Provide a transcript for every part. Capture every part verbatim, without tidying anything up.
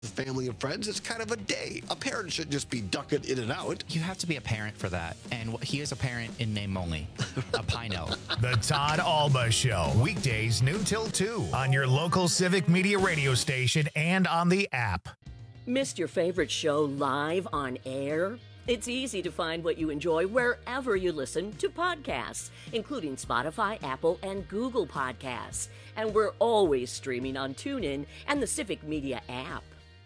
Family and friends, it's kind of a day. A parent should just be ducking in and out. You have to be a parent for that. And he is a parent in name only. A Pino. The Todd Alba Show. Weekdays noon till two on your local Civic Media radio station and on the app. Missed your favorite show live on air? It's easy to find what you enjoy wherever you listen to podcasts, including Spotify, Apple, and Google Podcasts. And we're always streaming on TuneIn and the Civic Media app.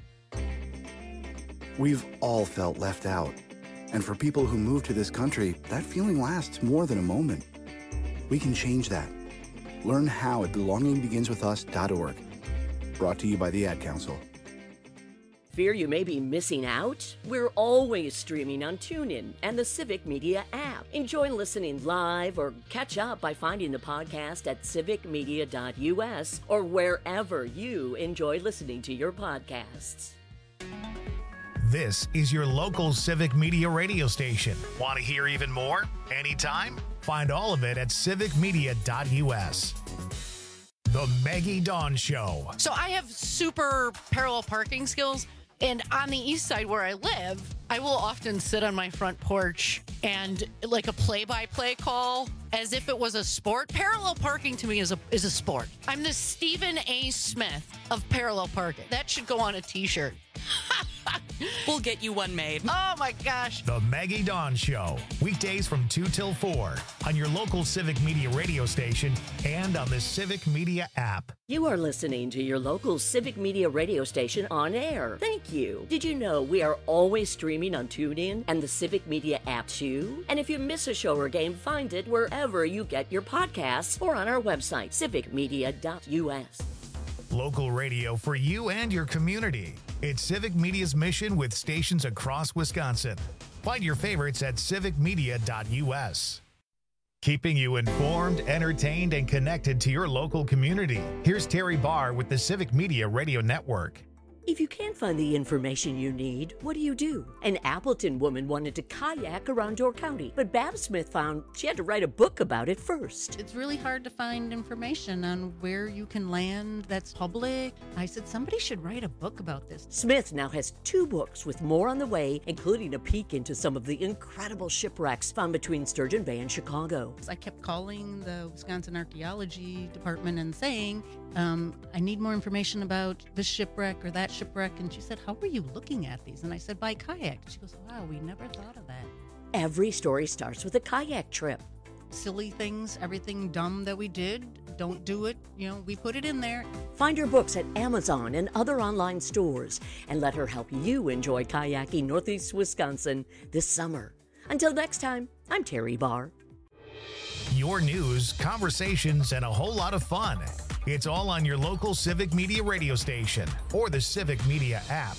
We've all felt left out. And for people who move to this country, that feeling lasts more than a moment. We can change that. Learn how at belonging begins with us dot org. Brought to you by the Ad Council. Fear you may be missing out? We're always streaming on TuneIn and the Civic Media app. Enjoy listening live or catch up by finding the podcast at civic media dot u s or wherever you enjoy listening to your podcasts. This is your local Civic Media radio station. Want to hear even more? Anytime? Find all of it at civic media dot u s. The Maggie Dawn Show. So I have super parallel parking skills. And on the east side where I live, I will often sit on my front porch and like a play-by-play call as if it was a sport. Parallel parking to me is a is a sport. I'm the Stephen A. Smith of parallel parking. That should go on a t-shirt. We'll get you one made. Oh my gosh. The Maggie Dawn Show. Weekdays from two till four on your local Civic Media radio station and on the Civic Media app. You are listening to your local Civic Media radio station on air. Thank you. Did you know we are always streaming on TuneIn and the Civic Media app too? And if you miss a show or game, find it wherever you get your podcasts or on our website, civic media dot u s. Local radio for you and your community. It's Civic Media's mission with stations across Wisconsin. Find your favorites at civic media dot u s. Keeping you informed, entertained, and connected to your local community. Here's Terry Barr with the Civic Media Radio Network. If you can't find the information you need, what do you do? An Appleton woman wanted to kayak around Door County, but Bab Smith found she had to write a book about it first. It's really hard to find information on where you can land that's public. I said, somebody should write a book about this. Smith now has two books with more on the way, including a peek into some of the incredible shipwrecks found between Sturgeon Bay and Chicago. I kept calling the Wisconsin Archaeology Department and saying, um, I need more information about this shipwreck or that shipwreck. And she said, how are you looking at these? And I said, by kayak. She goes, wow, we never thought of that. Every story starts with a kayak trip. Silly things, everything dumb that we did, don't do it. You know, we put it in there. Find her books at Amazon and other online stores and let her help you enjoy kayaking Northeast Wisconsin this summer. Until next time, I'm Terry Barr. Your news, conversations, and a whole lot of fun. It's all on your local Civic Media radio station or the Civic Media app.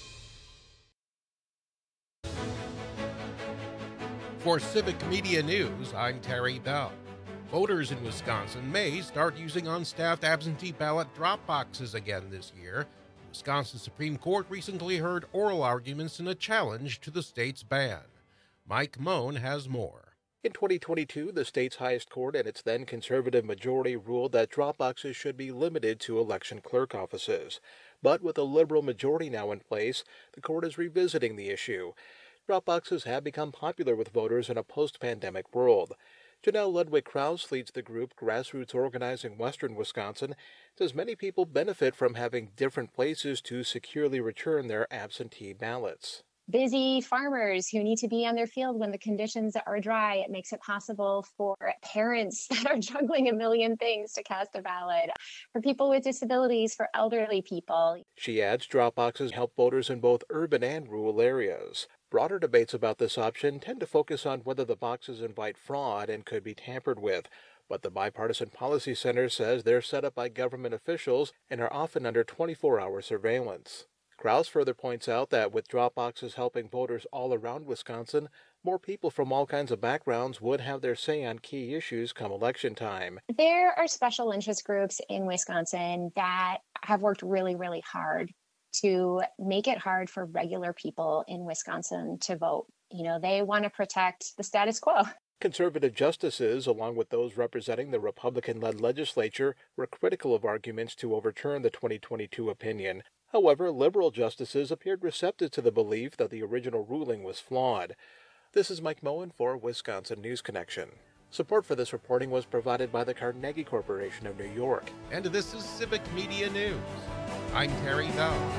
For Civic Media News, I'm Terry Bell. Voters in Wisconsin may start using unstaffed absentee ballot drop boxes again this year. The Wisconsin Supreme Court recently heard oral arguments in a challenge to the state's ban. Mike Moan has more. In twenty twenty-two, the state's highest court and its then conservative majority ruled that drop boxes should be limited to election clerk offices. But with a liberal majority now in place, the court is revisiting the issue. Drop boxes have become popular with voters in a post-pandemic world. Janelle Ludwig-Krause leads the group Grassroots Organizing Western Wisconsin, says many people benefit from having different places to securely return their absentee ballots. Busy farmers who need to be on their field when the conditions are dry. It makes it possible for parents that are juggling a million things to cast a ballot. For people with disabilities, for elderly people. She adds drop boxes help voters in both urban and rural areas. Broader debates about this option tend to focus on whether the boxes invite fraud and could be tampered with. But the Bipartisan Policy Center says they're set up by government officials and are often under twenty-four hour surveillance. Krause further points out that with drop boxes helping voters all around Wisconsin, more people from all kinds of backgrounds would have their say on key issues come election time. There are special interest groups in Wisconsin that have worked really, really hard to make it hard for regular people in Wisconsin to vote. You know, they want to protect the status quo. Conservative justices, along with those representing the Republican-led legislature, were critical of arguments to overturn the twenty twenty-two opinion. However, liberal justices appeared receptive to the belief that the original ruling was flawed. This is Mike Moen for Wisconsin News Connection. Support for this reporting was provided by the Carnegie Corporation of New York. And this is Civic Media News. I'm Terry Bell.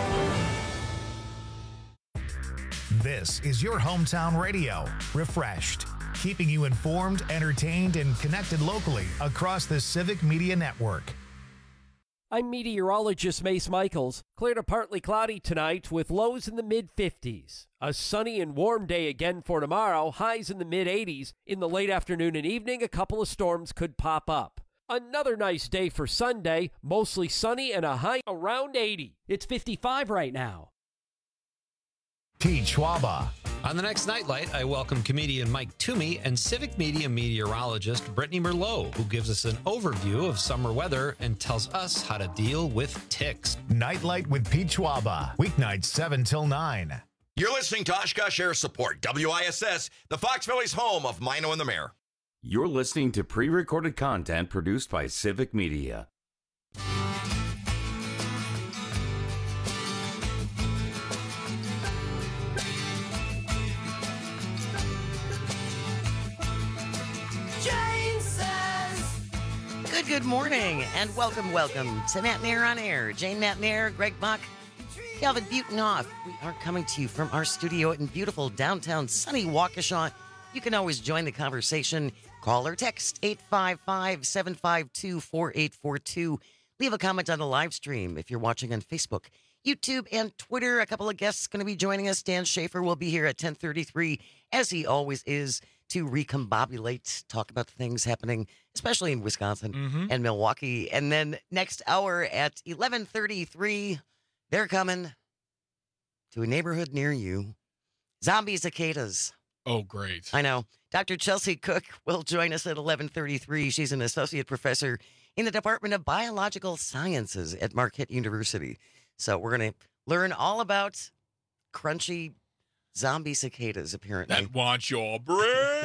This is your hometown radio, Refreshed, keeping you informed, entertained, and connected locally across the Civic Media Network. I'm meteorologist Mace Michaels. Clear to partly cloudy tonight with lows in the mid fifties. A sunny and warm day again for tomorrow, highs in the mid eighties. In the late afternoon and evening, a couple of storms could pop up. Another nice day for Sunday, mostly sunny and a high around eighty. It's fifty-five right now. Pete Schwaba. On the next Nightlight, I welcome comedian Mike Toomey and Civic Media meteorologist Brittany Merlot, who gives us an overview of summer weather and tells us how to deal with ticks. Nightlight with Pete Schwaba, weeknights seven till nine. You're listening to Oshkosh Air Support, W I S S, the Fox Valley's home of Mino and the Mayor. You're listening to pre-recorded content produced by Civic Media. Good, good morning, and welcome, welcome to Matt Mayer on Air. Jane Matt Mayer, Greg Buck, Calvin Butenhoff. We are coming to you from our studio in beautiful downtown sunny Waukesha. You can always join the conversation. Call or text eight five five, seven five two, four eight four two. Leave a comment on the live stream if you're watching on Facebook, YouTube, and Twitter. A couple of guests going to be joining us. Dan Schaefer will be here at ten thirty-three, as he always is, to recombobulate, talk about the things happening, especially in Wisconsin Mm-hmm. and Milwaukee. And then next hour at eleven thirty-three, they're coming to a neighborhood near you. Zombie cicadas. Oh, great. I know. Doctor Chelsea Cook will join us at eleven thirty-three. She's an associate professor in the Department of Biological Sciences at Marquette University. So we're going to learn all about crunchy zombie cicadas, apparently. That wants your brains.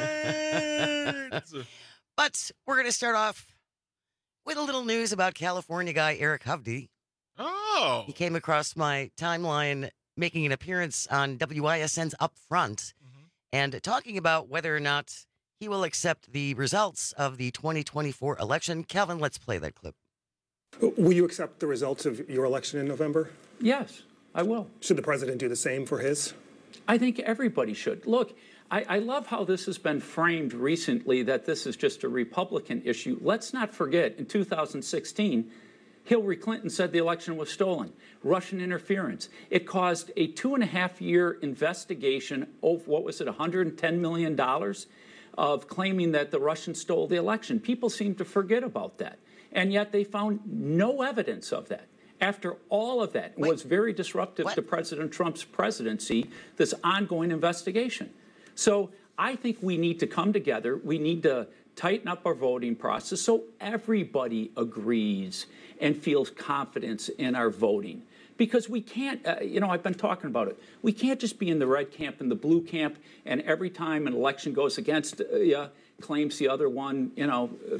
But we're going to start off with a little news about California guy Eric Hovde. Oh. He came across my timeline making an appearance on W I S N's Up Front and talking about whether or not he will accept the results of the twenty twenty-four election. Calvin, let's play that clip. Will you accept the results of your election in November? Yes, I will. Should the president do the same for his? I think everybody should. Look, I, I love how this has been framed recently, that this is just a Republican issue. Let's not forget, in two thousand sixteen, Hillary Clinton said the election was stolen. Russian interference. It caused a two and a half year investigation of, what was it, one hundred ten million dollars of claiming that the Russians stole the election. People seem to forget about that. And yet they found no evidence of that. After all of that, it was very disruptive what? to President Trump's presidency, this ongoing investigation. So I think we need to come together. We need to tighten up our voting process so everybody agrees and feels confidence in our voting. Because we can't, uh, you know, I've been talking about it. We can't just be in the red camp and the blue camp, and every time an election goes against uh, you, claims the other one, you know, uh,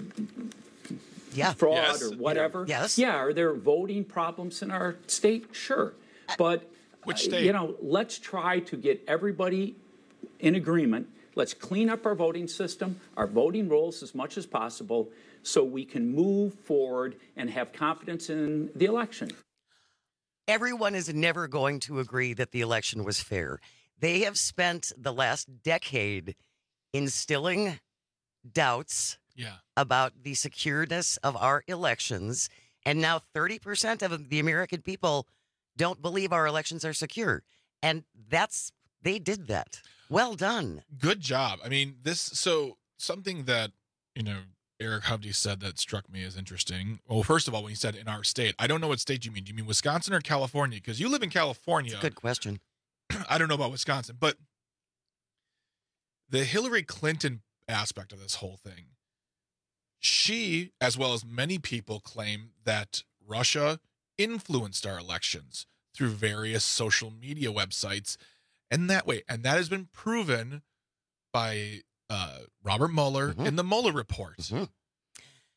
yeah. fraud yes. or whatever. Yes. Yeah, are there voting problems in our state? Sure. But, Which uh, state? you know, let's try to get everybody in agreement. Let's clean up our voting system, our voting rolls as much as possible so we can move forward and have confidence in the election. Everyone is never going to agree that the election was fair. They have spent the last decade instilling doubts yeah. about the secureness of our elections, and now thirty percent of the American people don't believe our elections are secure. And that's, they did that. Well done. Good job. I mean, this, so something that, you know, Eric Hovde said that struck me as interesting. Well, first of all, when he said in our state, I don't know what state you mean. Do you mean Wisconsin or California? Because you live in California. That's a good question. I don't know about Wisconsin, but the Hillary Clinton aspect of this whole thing, she, as well as many people, claim that Russia influenced our elections through various social media websites. And that way, and that has been proven by uh, Robert Mueller mm-hmm. in the Mueller report. Mm-hmm.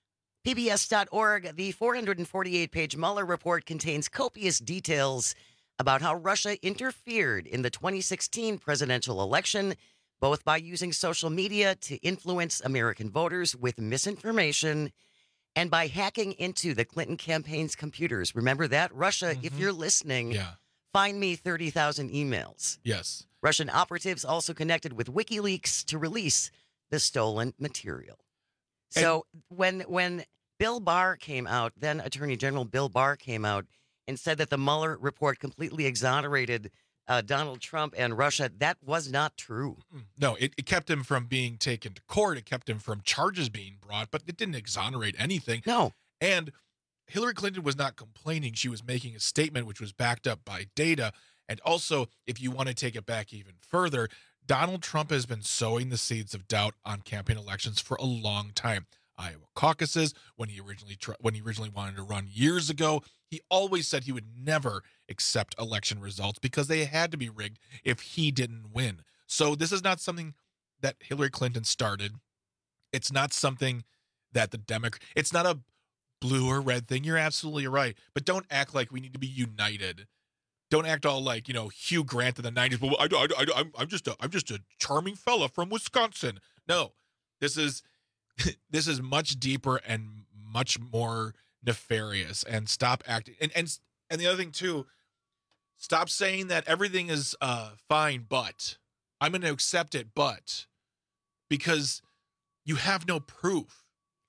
P B S dot org, the four hundred forty-eight page Mueller report contains copious details about how Russia interfered in the twenty sixteen presidential election, both by using social media to influence American voters with misinformation and by hacking into the Clinton campaign's computers. Remember that? Russia, mm-hmm. if you're listening, yeah. find me thirty thousand emails. Yes. Russian operatives also connected with WikiLeaks to release the stolen material. And so when when Bill Barr came out, then Attorney General Bill Barr came out and said that the Mueller report completely exonerated uh, Donald Trump and Russia, that was not true. No, it, it kept him from being taken to court. It kept him from charges being brought, but it didn't exonerate anything. No. And Hillary Clinton was not complaining. She was making a statement which was backed up by data. And also, if you want to take it back even further, Donald Trump has been sowing the seeds of doubt on campaign elections for a long time. Iowa caucuses, when he originally tr- when he originally wanted to run years ago, he always said he would never accept election results because they had to be rigged if he didn't win. So this is not something that Hillary Clinton started. It's not something that the Democrat, it's not a blue or red thing. You're absolutely right. But don't act like we need to be united. Don't act all like, you know, Hugh Grant in the nineties. Well, I, I, I, I'm, I'm just a, I'm just a charming fella from Wisconsin. No, this is, this is much deeper and much more nefarious. And stop acting. And and and the other thing too, stop saying that everything is uh, fine, but I'm going to accept it, but because you have no proof.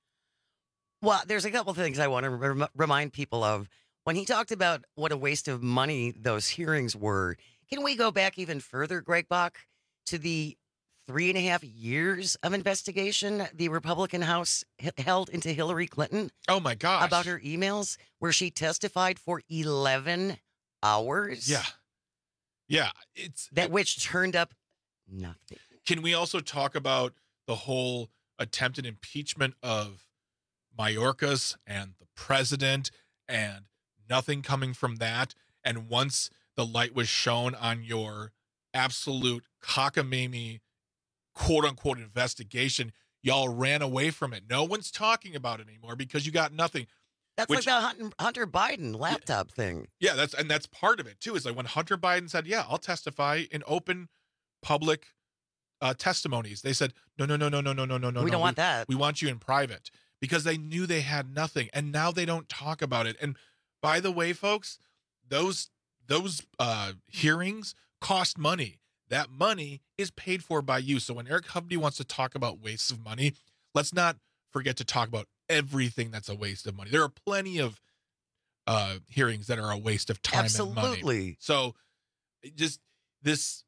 Well, there's a couple things I want to rem- remind people of. When he talked about what a waste of money those hearings were, can we go back even further, Greg Bach, to the three and a half years of investigation the Republican House h- held into Hillary Clinton? Oh, my gosh. About her emails, where she testified for eleven hours? Yeah. Yeah. It's that which turned up nothing. Can we also talk about the whole attempted impeachment of Mayorkas and the president and nothing coming from that? And once the light was shown on your absolute cockamamie, quote unquote, investigation, y'all ran away from it. No one's talking about it anymore because you got nothing. That's Which, like the Hunter Biden laptop yeah, thing. Yeah, that's and that's part of it too. Is like when Hunter Biden said, "Yeah, I'll testify in open, public uh, testimonies." They said, "No, no, no, no, no, no, no, no, no. We don't no. want we, that. We want you in private," because they knew they had nothing, and now they don't talk about it. And by the way, folks, those those uh, hearings cost money. That money is paid for by you. So when Eric Hovde wants to talk about wastes of money, let's not forget to talk about everything that's a waste of money. There are plenty of uh, hearings that are a waste of time Absolutely. and money. So just this,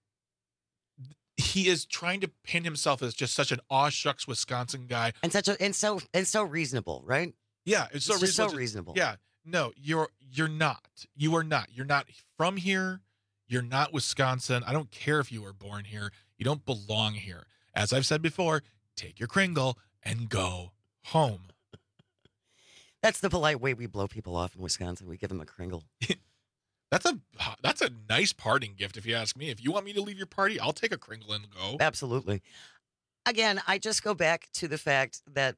he is trying to pin himself as just such an aw shucks Wisconsin guy. And such a, and so, and so reasonable, right? Yeah. It's so it's reasonable. so reasonable. Yeah. No, you're, you're not, you are not, you're not from here. You're not Wisconsin. I don't care if you were born here. You don't belong here. As I've said before, take your Kringle and go home. That's the polite way we blow people off in Wisconsin. We give them a Kringle. That's a that's a nice parting gift, if you ask me. If you want me to leave your party, I'll take a Kringle and go. Absolutely. Again, I just go back to the fact that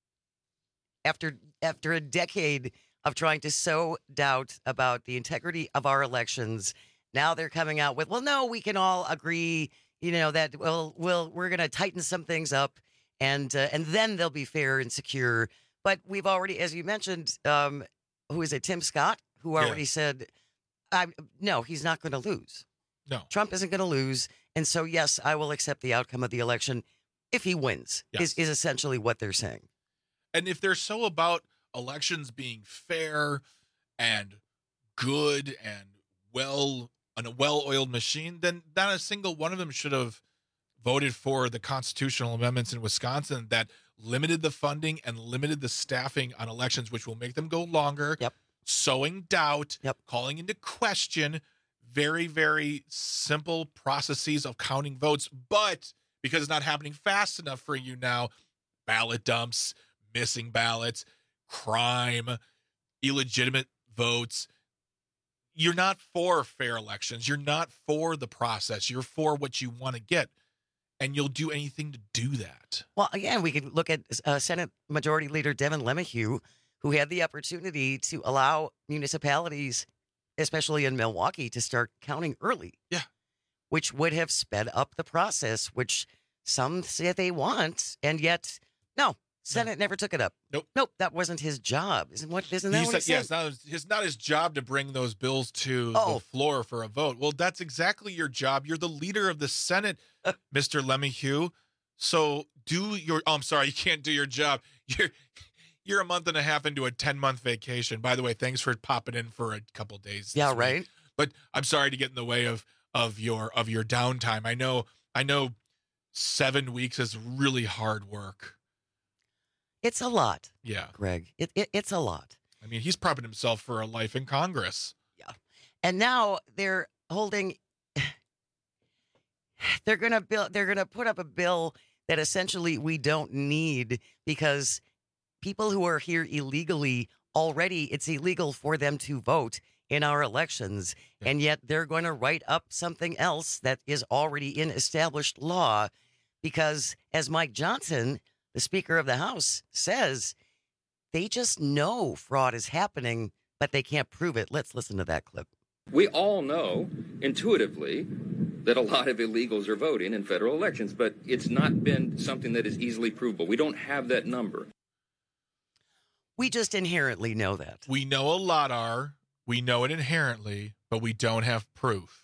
after after a decade of trying to sow doubt about the integrity of our elections, now they're coming out with, well, no, we can all agree, you know, that we'll, we'll we're going to tighten some things up, and uh, and then they'll be fair and secure. But we've already, as you mentioned, um, who is it, Tim Scott, who already yeah. said, I, no, he's not going to lose. No. Trump isn't going to lose. And so, yes, I will accept the outcome of the election if he wins, yes. is, is essentially what they're saying. And if they're so about elections being fair and good and well, on a well-oiled machine, then not a single one of them should have voted for the constitutional amendments in Wisconsin that limited the funding and limited the staffing on elections, which will make them go longer. Yep. Sowing doubt, yep. calling into question very, very simple processes of counting votes. But because it's not happening fast enough for you now, ballot dumps, missing ballots, crime, illegitimate votes. You're not for fair elections. You're not for the process. You're for what you want to get. and you'll do anything to do that. Well, again, we could look at uh, Senate Majority Leader Devin LeMahieu, who had the opportunity to allow municipalities, especially in Milwaukee, to start counting early. Yeah. Which would have sped up the process, which some say they want, and yet, no, Senate no. never took it up. Nope. Nope, that wasn't his job. Isn't what? Isn't that he what said, he yeah, said? it's not, his, it's not his job to bring those bills to Oh. the floor for a vote. Well, that's exactly your job. You're the leader of the Senate, Mister LeMahieu. So do your. Oh, I'm sorry, you can't do your job. You're you're a month and a half into a ten month vacation. By the way, thanks for popping in for a couple days. Yeah, this right. week. But I'm sorry to get in the way of of your of your downtime. I know. I know. Seven weeks is really hard work. It's a lot. Yeah, Greg. It, it it's a lot. I mean, he's prepping himself for a life in Congress. Yeah, and now they're holding. They're gonna build. They're gonna put up a bill that essentially we don't need because people who are here illegally already, it's illegal for them to vote in our elections, yeah. and yet they're going to write up something else that is already in established law because, as Mike Johnson, the Speaker of the House, says, they just know fraud is happening, but they can't prove it. Let's listen to that clip. We all know intuitively that a lot of illegals are voting in federal elections, but it's not been something that is easily provable. We don't have that number. We just inherently know that. We know a lot are. We know it inherently, but we don't have proof.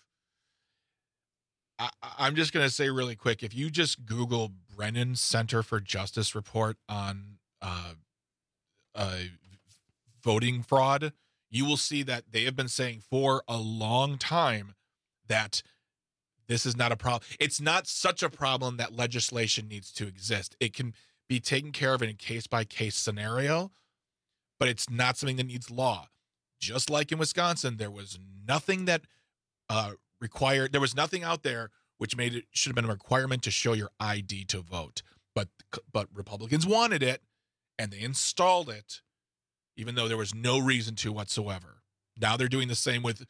I, I'm just going to say really quick, if you just Google Brennan Center for Justice report on uh, uh, voting fraud, you will see that they have been saying for a long time that this is not a problem. It's not such a problem that legislation needs to exist. It can be taken care of in a case-by-case scenario, but it's not something that needs law. Just like in Wisconsin, there was nothing that uh, required, there was nothing out there which made it, should have been a requirement to show your I D to vote. But but Republicans wanted it, and they installed it, even though there was no reason to whatsoever. Now they're doing the same with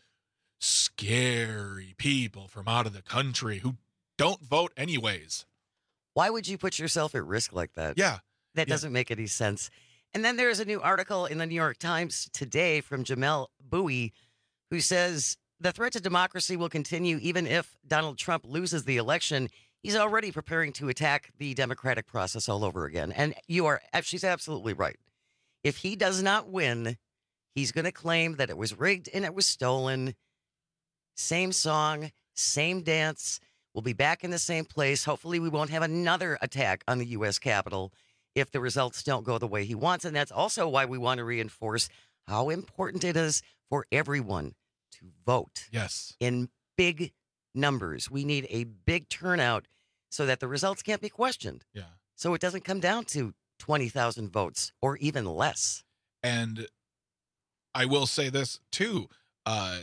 scary people from out of the country who don't vote anyways. Why would you put yourself at risk like that? Yeah. That yeah. doesn't make any sense. And then there's a new article in the New York Times today from Jamel Bowie, who says the threat to democracy will continue even if Donald Trump loses the election. He's already preparing to attack the democratic process all over again. And you are, she's absolutely right. If he does not win, he's going to claim that it was rigged and it was stolen. Same song, same dance. We'll be back in the same place. Hopefully we won't have another attack on the U S Capitol if the results don't go the way he wants. And that's also why we want to reinforce how important it is for everyone to vote. Yes. In big numbers. We need a big turnout so that the results can't be questioned. Yeah. So it doesn't come down to twenty thousand votes or even less. And I will say this too. Uh,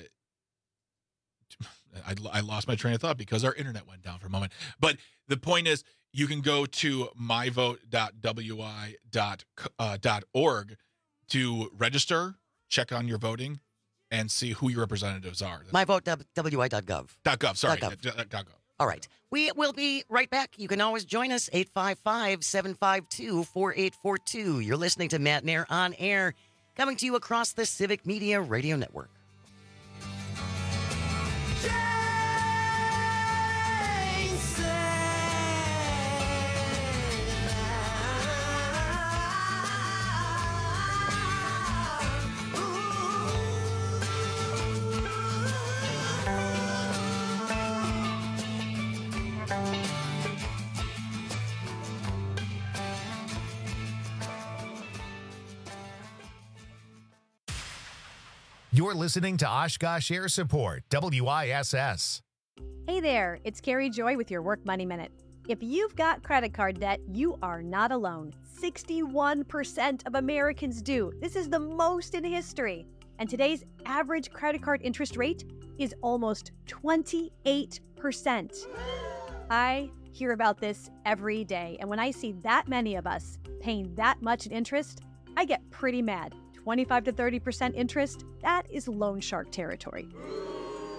I, I lost my train of thought because our internet went down for a moment. But the point is, you can go to my vote dot w i dot org to register, check on your voting, and see who your representatives are. my vote dot w i dot gov. .gov, sorry. .gov. .gov. All right. We will be right back. You can always join us, eight five five, seven five two, four eight four two. You're listening to Matt Nair on Air, coming to you across the Civic Media Radio Network. You're listening to Oshkosh Air Support, W I S S. Hey there, it's Carrie Joy with your Work Money Minute. If you've got credit card debt, you are not alone. sixty-one percent of Americans do. This is the most in history. And today's average credit card interest rate is almost twenty-eight percent. I hear about this every day, and when I see that many of us paying that much in interest, I get pretty mad. twenty-five to thirty percent interest, that is loan shark territory.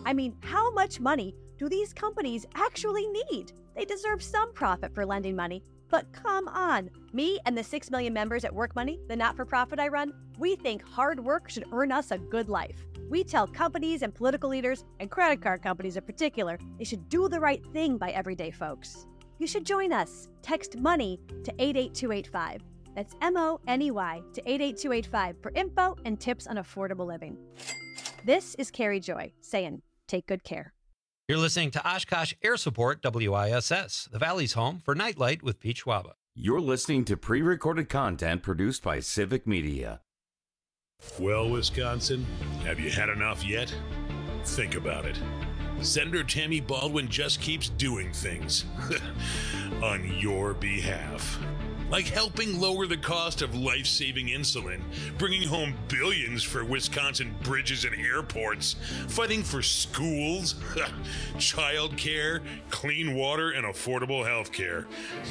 I mean, how much money do these companies actually need? They deserve some profit for lending money. But come on, me and the six million members at Work Money, the not-for-profit I run, we think hard work should earn us a good life. We tell companies and political leaders, and credit card companies in particular, they should do the right thing by everyday folks. You should join us. Text MONEY to eight eight two eight five. That's M O N E Y to eight eight two eight five for info and tips on affordable living. This is Carrie Joy saying, take good care. You're listening to Oshkosh Air Support W I S S, the Valley's home for Nightlight with Pete Schwaba. You're listening to pre-recorded content produced by Civic Media. Well, Wisconsin, have you had enough yet? Think about it. Senator Tammy Baldwin just keeps doing things on your behalf. Like helping lower the cost of life-saving insulin, bringing home billions for Wisconsin bridges and airports, fighting for schools, child care, clean water, and affordable health care.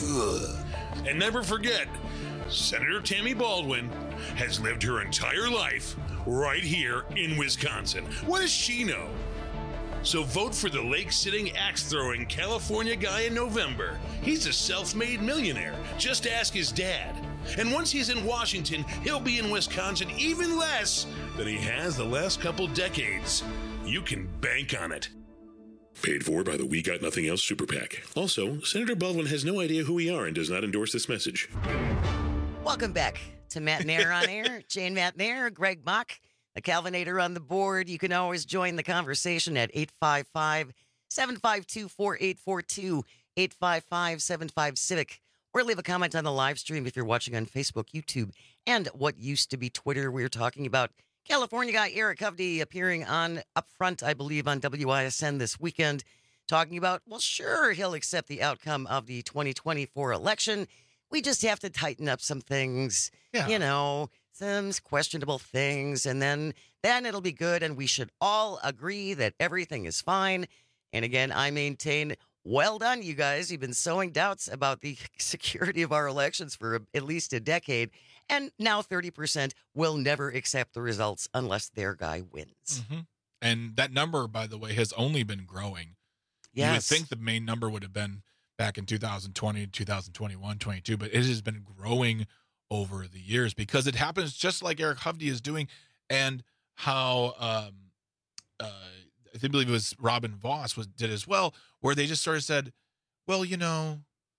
And never forget, Senator Tammy Baldwin has lived her entire life right here in Wisconsin. What does she know? So vote for the lake-sitting, axe-throwing California guy in November. He's a self-made millionaire. Just ask his dad. And once he's in Washington, he'll be in Wisconsin even less than he has the last couple decades. You can bank on it. Paid for by the We Got Nothing Else Super PAC. Also, Senator Baldwin has no idea who we are and does not endorse this message. Welcome back to Matt Nair on Air. Jane Matt Nair, Greg Mock, a Calvinator on the board. You can always join the conversation at eight five five, seven five two, four eight four two, eight five five, seven five Civic, or leave a comment on the live stream if you're watching on Facebook, YouTube, and what used to be Twitter. We were talking about California guy Eric Hovde appearing on Upfront, I believe, on W I S N this weekend, talking about, well, sure, he'll accept the outcome of the twenty twenty-four election. We just have to tighten up some things, yeah. you know, some questionable things, and then then it'll be good, and we should all agree that everything is fine. And again, I maintain, well done, you guys. You've been sowing doubts about the security of our elections for a, at least a decade, and now thirty percent will never accept the results unless their guy wins. Mm-hmm. And that number, by the way, has only been growing. Yes. You would think the main number would have been back in two thousand twenty, two thousand twenty-one, twenty-two, but it has been growing over the years because it happens just like Eric Hovde is doing, and how um, uh, I think believe it was Robin Voss was did as well, where they just sort of said, well, you know,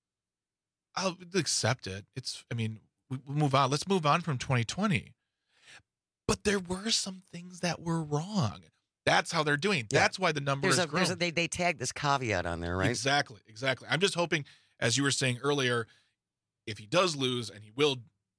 I'll accept it. It's, I mean, we, we'll move on. Let's move on from twenty twenty. But there were some things that were wrong. That's how they're doing. Yeah. That's why the number there's is a, growing. There's a, they, they tag this caveat on there, right? Exactly, exactly. I'm just hoping, as you were saying earlier, if he does lose, and he will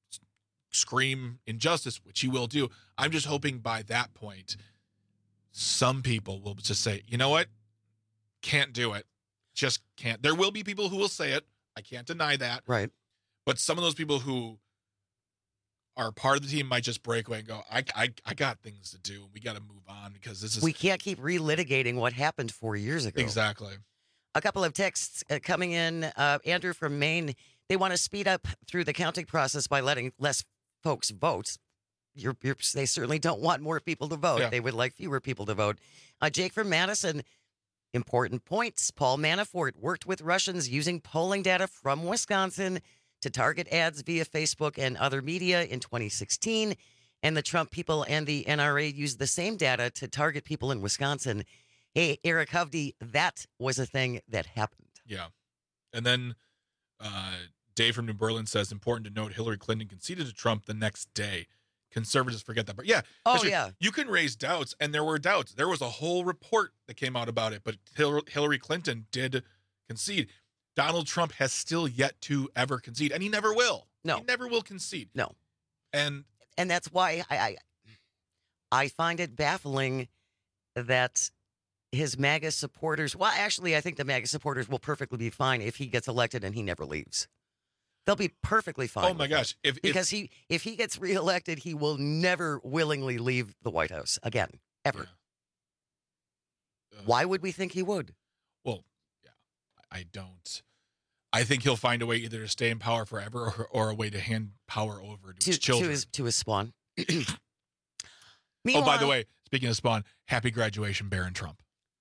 scream injustice, which he will do, I'm just hoping by that point, some people will just say, you know what? Can't do it. Just can't. There will be people who will say it. I can't deny that. Right. But some of those people who are part of the team might just break away and go, I, I, I got things to do. We got to move on because this is... We can't keep relitigating what happened four years ago. Exactly. A couple of texts uh, coming in. Uh, Andrew from Maine, they want to speed up through the counting process by letting less folks vote. You're, you're, they certainly don't want more people to vote. Yeah. They would like fewer people to vote. Uh, Jake from Madison, important points. Paul Manafort worked with Russians using polling data from Wisconsin to target ads via Facebook and other media in twenty sixteen. And the Trump people and the N R A used the same data to target people in Wisconsin. Hey, Eric Hovde, that was a thing that happened. Yeah. And then uh, Dave from New Berlin says, important to note, Hillary Clinton conceded to Trump the next day. Conservatives forget that. But yeah. Oh, yeah. You can raise doubts, and there were doubts. There was a whole report that came out about it, but Hillary Clinton did concede. Donald Trump has still yet to ever concede, and he never will. No. He never will concede. No. And and that's why I I, I find it baffling that his MAGA supporters, well, actually, I think the MAGA supporters will perfectly be fine if he gets elected and he never leaves. They'll be perfectly fine. Oh, my gosh. If, because if, he if he gets reelected, he will never willingly leave the White House again, ever. Yeah. Uh, Why would we think he would? Well, yeah, I don't. I think he'll find a way either to stay in power forever or, or a way to hand power over to, to his children. To his, to his spawn. Oh, by the way, speaking of spawn, happy graduation, Barron Trump.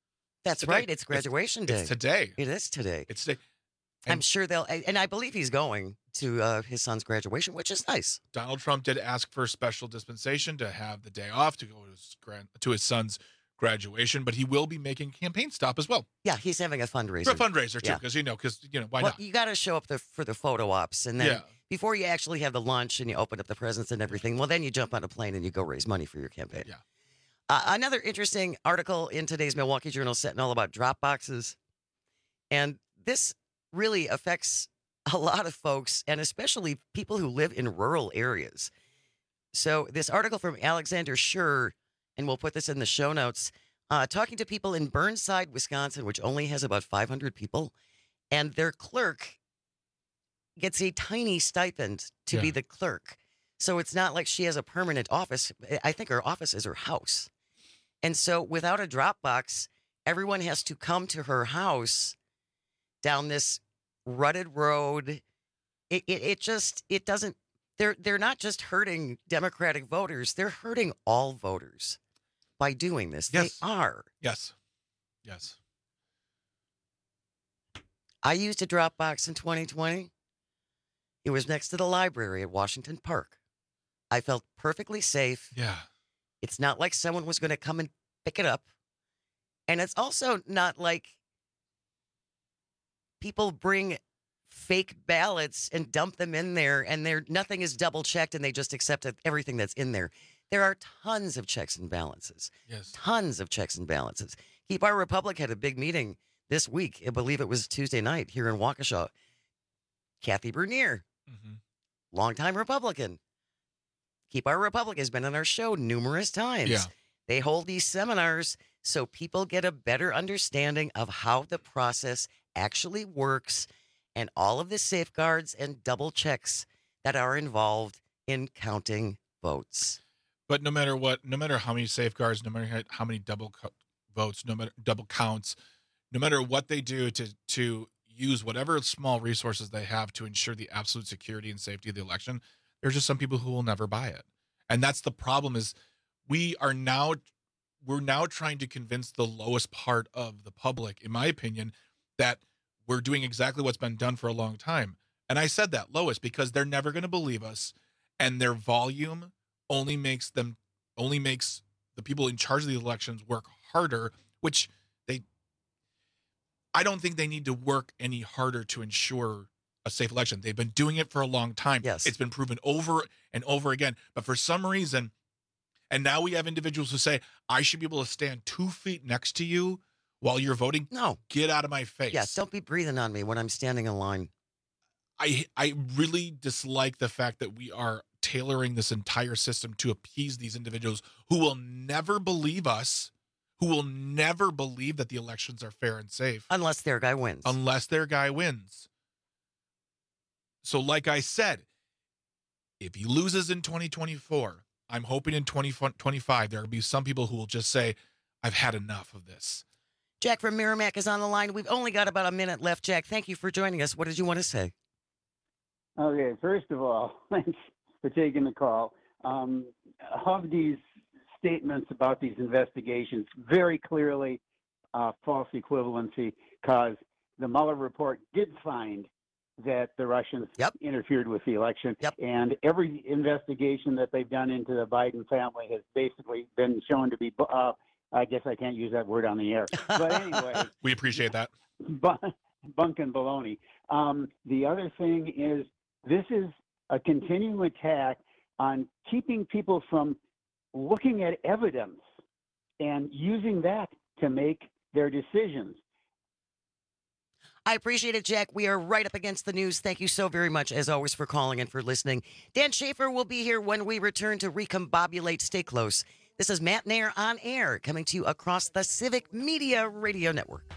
That's today. right. It's graduation it's, day. It's today. It is today. It's today. I'm sure they'll, and I believe he's going to uh, his son's graduation, which is nice. Donald Trump did ask for special dispensation to have the day off to go to his grand, to his son's graduation, but he will be making a campaign stop as well. Yeah, he's having a fundraiser. For a fundraiser too, Yeah. because you know, because you know, why well, not? you got to show up the, for the photo ops, and then Yeah. before you actually have the lunch and you open up the presents and everything, well, then you jump on a plane and you go raise money for your campaign. Yeah. Uh, another interesting article in today's Milwaukee Journal Sentinel about drop boxes, and this really affects a lot of folks, and especially people who live in rural areas. So this article from Alexander Schur, and we'll put this in the show notes, uh, talking to people in Burnside, Wisconsin, which only has about five hundred people, and their clerk gets a tiny stipend to Yeah. be the clerk. So it's not like she has a permanent office. I think her office is her house. And so without a drop box, everyone has to come to her house down this rutted road. It, it, it just, it doesn't, they're, they're not just hurting Democratic voters, they're hurting all voters by doing this. Yes. They are. Yes. Yes. I used a drop box in twenty twenty. It was next to the library at Washington Park. I felt perfectly safe. Yeah. It's not like someone was going to come and pick it up. And it's also not like people bring fake ballots and dump them in there and they're, nothing is double checked and they just accept everything that's in there. There are tons of checks and balances. Yes. Tons of checks and balances. Keep Our Republic had a big meeting this week. I believe it was Tuesday night here in Waukesha. Kathy Bernier, Mm-hmm. longtime Republican. Keep Our Republic has been on our show numerous times. Yeah. They hold these seminars so people get a better understanding of how the process actually works and all of the safeguards and double checks that are involved in counting votes. But no matter what, no matter how many safeguards, no matter how many double co- votes, no matter double counts, no matter what they do to to use whatever small resources they have to ensure the absolute security and safety of the election, there's just some people who will never buy it. And that's the problem is we are now, we're now trying to convince the lowest part of the public, in my opinion, that we're doing exactly what's been done for a long time. And I said that, lowest, because they're never going to believe us. And their volume only makes them, only makes the people in charge of the elections work harder, which they, I don't think they need to work any harder to ensure a safe election. They've been doing it for a long time. Yes. It's been proven over and over again. But for some reason, and now we have individuals who say, I should be able to stand two feet next to you while you're voting. No. Get out of my face. Yeah, don't be breathing on me when I'm standing in line. I I really dislike the fact that we are tailoring this entire system to appease these individuals who will never believe us, who will never believe that the elections are fair and safe. Unless their guy wins. Unless their guy wins. So like I said, if he loses in twenty twenty-four, I'm hoping in twenty twenty-five there will be some people who will just say, I've had enough of this. Jack from Merrimack is on the line. We've only got about a minute left. Jack, thank you for joining us. What did you want to say? Okay, first of all, thanks for taking the call. Um, of these statements about these investigations, very clearly uh, false equivalency, because the Mueller report did find that the Russians yep. interfered with the election. Yep. And every investigation that they've done into the Biden family has basically been shown to be, uh, I guess I can't use that word on the air. But anyway. We appreciate that. Bunk and baloney. Um, the other thing is this is a continuing attack on keeping people from looking at evidence and using that to make their decisions. I appreciate it, Jack. We are right up against the news. Thank you so very much, as always, for calling and for listening. Dan Schaefer will be here when we return to Recombobulate. Stay close. This is Matt Nair on air, coming to you across the Civic Media Radio Network.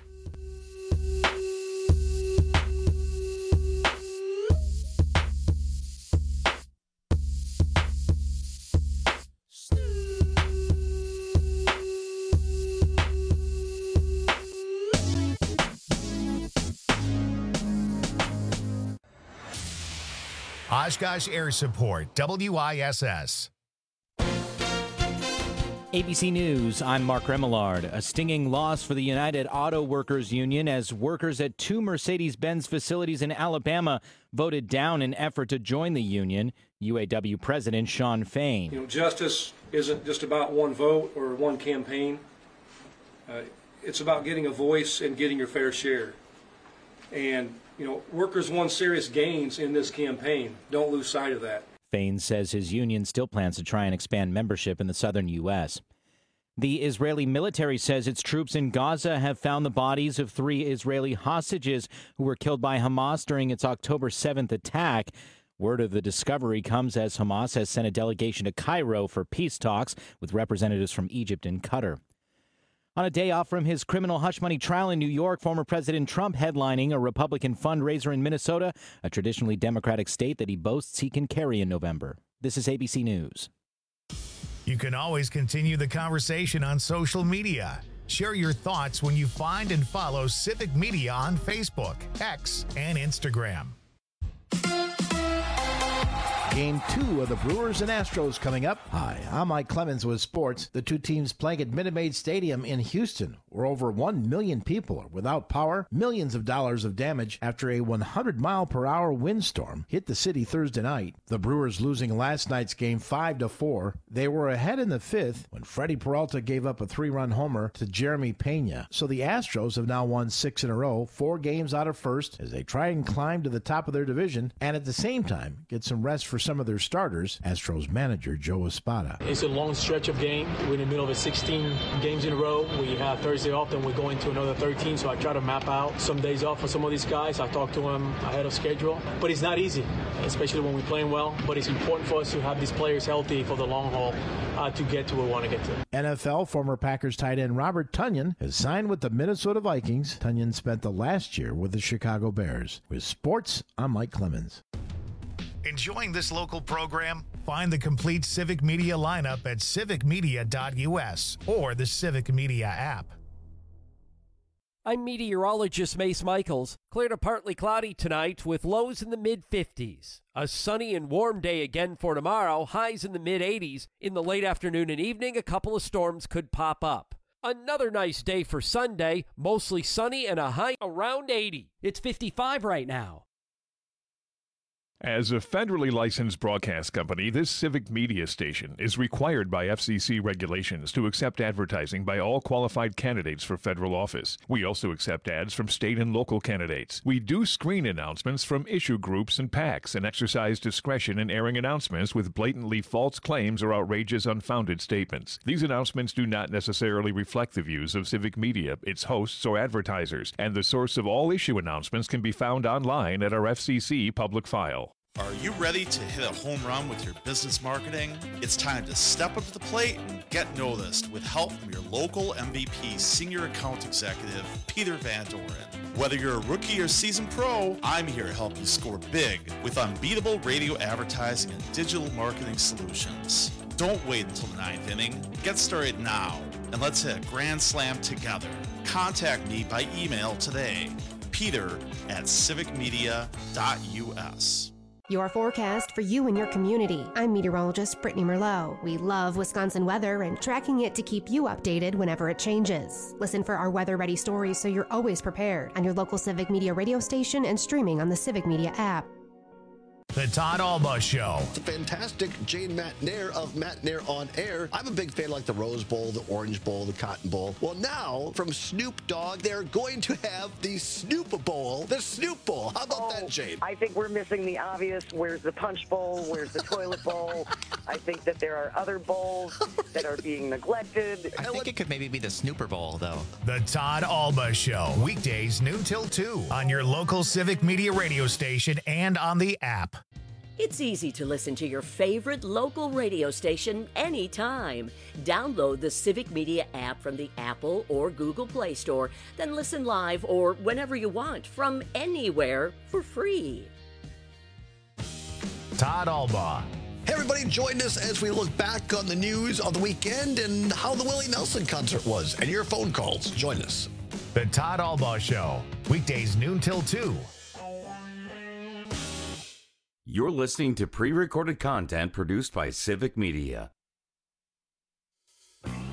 Oshkosh Air Support, W I S S. A B C News, I'm Mark Remillard. A stinging loss for the United Auto Workers Union as workers at two Mercedes-Benz facilities in Alabama voted down an effort to join the union. U A W President Shawn Fain. You know, justice isn't just about one vote or one campaign. Uh, it's about getting a voice and getting your fair share. And, you know, workers won serious gains in this campaign. Don't lose sight of that. Fain says his union still plans to try and expand membership in the southern U S. The Israeli military says its troops in Gaza have found the bodies of three Israeli hostages who were killed by Hamas during its October seventh attack. Word of the discovery comes as Hamas has sent a delegation to Cairo for peace talks with representatives from Egypt and Qatar. On a day off from his criminal hush money trial in New York, former President Trump headlining a Republican fundraiser in Minnesota, a traditionally Democratic state that he boasts he can carry in November. This is A B C News. You can always continue the conversation on social media. Share your thoughts when you find and follow Civic Media on Facebook, X, and Instagram. Game two of the Brewers and Astros coming up. Hi, I'm Mike Clemens with sports. The two teams playing at Minute Maid Stadium in Houston, where over one million people are without power, millions of dollars of damage after a one hundred mile per hour windstorm hit the city Thursday night. The Brewers losing last night's game five to four. They were ahead in the fifth when Freddie Peralta gave up a three-run homer to Jeremy Pena. So the Astros have now won six in a row, four games out of first, as they try and climb to the top of their division and at the same time get some rest for some of their starters, Astros manager Joe Espada. It's a long stretch of game. We're in the middle of a sixteen games in a row. We have Thursday off, then we're going to another thirteen, so I try to map out some days off for some of these guys. I talk to them ahead of schedule, but it's not easy, especially when we're playing well, but it's important for us to have these players healthy for the long haul uh, to get to where we want to get to. N F L former Packers tight end Robert Tonyan has signed with the Minnesota Vikings. Tonyan spent the last year with the Chicago Bears. With sports, I'm Mike Clemens. Enjoying this local program? Find the complete Civic Media lineup at civic media dot U S or the Civic Media app. I'm meteorologist Mace Michaels. Clear to partly cloudy tonight with lows in the mid fifties. A sunny and warm day again for tomorrow, highs in the mid eighties. In the late afternoon and evening, a couple of storms could pop up. Another nice day for Sunday, mostly sunny and a high around eighty. It's fifty-five right now. As a federally licensed broadcast company, this Civic Media station is required by F C C regulations to accept advertising by all qualified candidates for federal office. We also accept ads from state and local candidates. We do screen announcements from issue groups and PACs and exercise discretion in airing announcements with blatantly false claims or outrageous, unfounded statements. These announcements do not necessarily reflect the views of Civic Media, its hosts, or advertisers, and the source of all issue announcements can be found online at our F C C public file. Are you ready to hit a home run with your business marketing? It's time to step up to the plate and get noticed with help from your local M V P Senior Account Executive, Peter Van Doren. Whether you're a rookie or seasoned pro, I'm here to help you score big with unbeatable radio advertising and digital marketing solutions. Don't wait until the ninth inning. Get started now, and let's hit a grand slam together. Contact me by email today, peter at civic media dot U S. Your forecast for you and your community. I'm meteorologist Brittany Merlot. We love Wisconsin weather and tracking it to keep you updated whenever it changes. Listen for our weather-ready stories so you're always prepared on your local Civic Media radio station and streaming on the Civic Media app. The Todd Alba Show. It's a fantastic Jane McNair of McNair on Air. I'm a big fan like the Rose Bowl, the Orange Bowl, the Cotton Bowl. Well, now, from Snoop Dogg, they're going to have the Snoop Bowl, the Snoop Bowl. How about oh, that, Jane? I think we're missing the obvious. Where's the Punch Bowl? Where's the Toilet Bowl? I think that there are other bowls that are being neglected. I think it could maybe be the Snooper Bowl, though. The Todd Alba Show. Weekdays noon till two on your local Civic Media radio station and on the app. It's easy to listen to your favorite local radio station anytime. Download the Civic Media app from the Apple or Google Play Store, then listen live or whenever you want from anywhere for free. Todd Alba. Hey everybody, join us as we look back on the news of the weekend and how the Willie Nelson concert was and your phone calls. Join us. The Todd Alba Show. Weekdays noon till two. You're listening to pre-recorded content produced by Civic Media.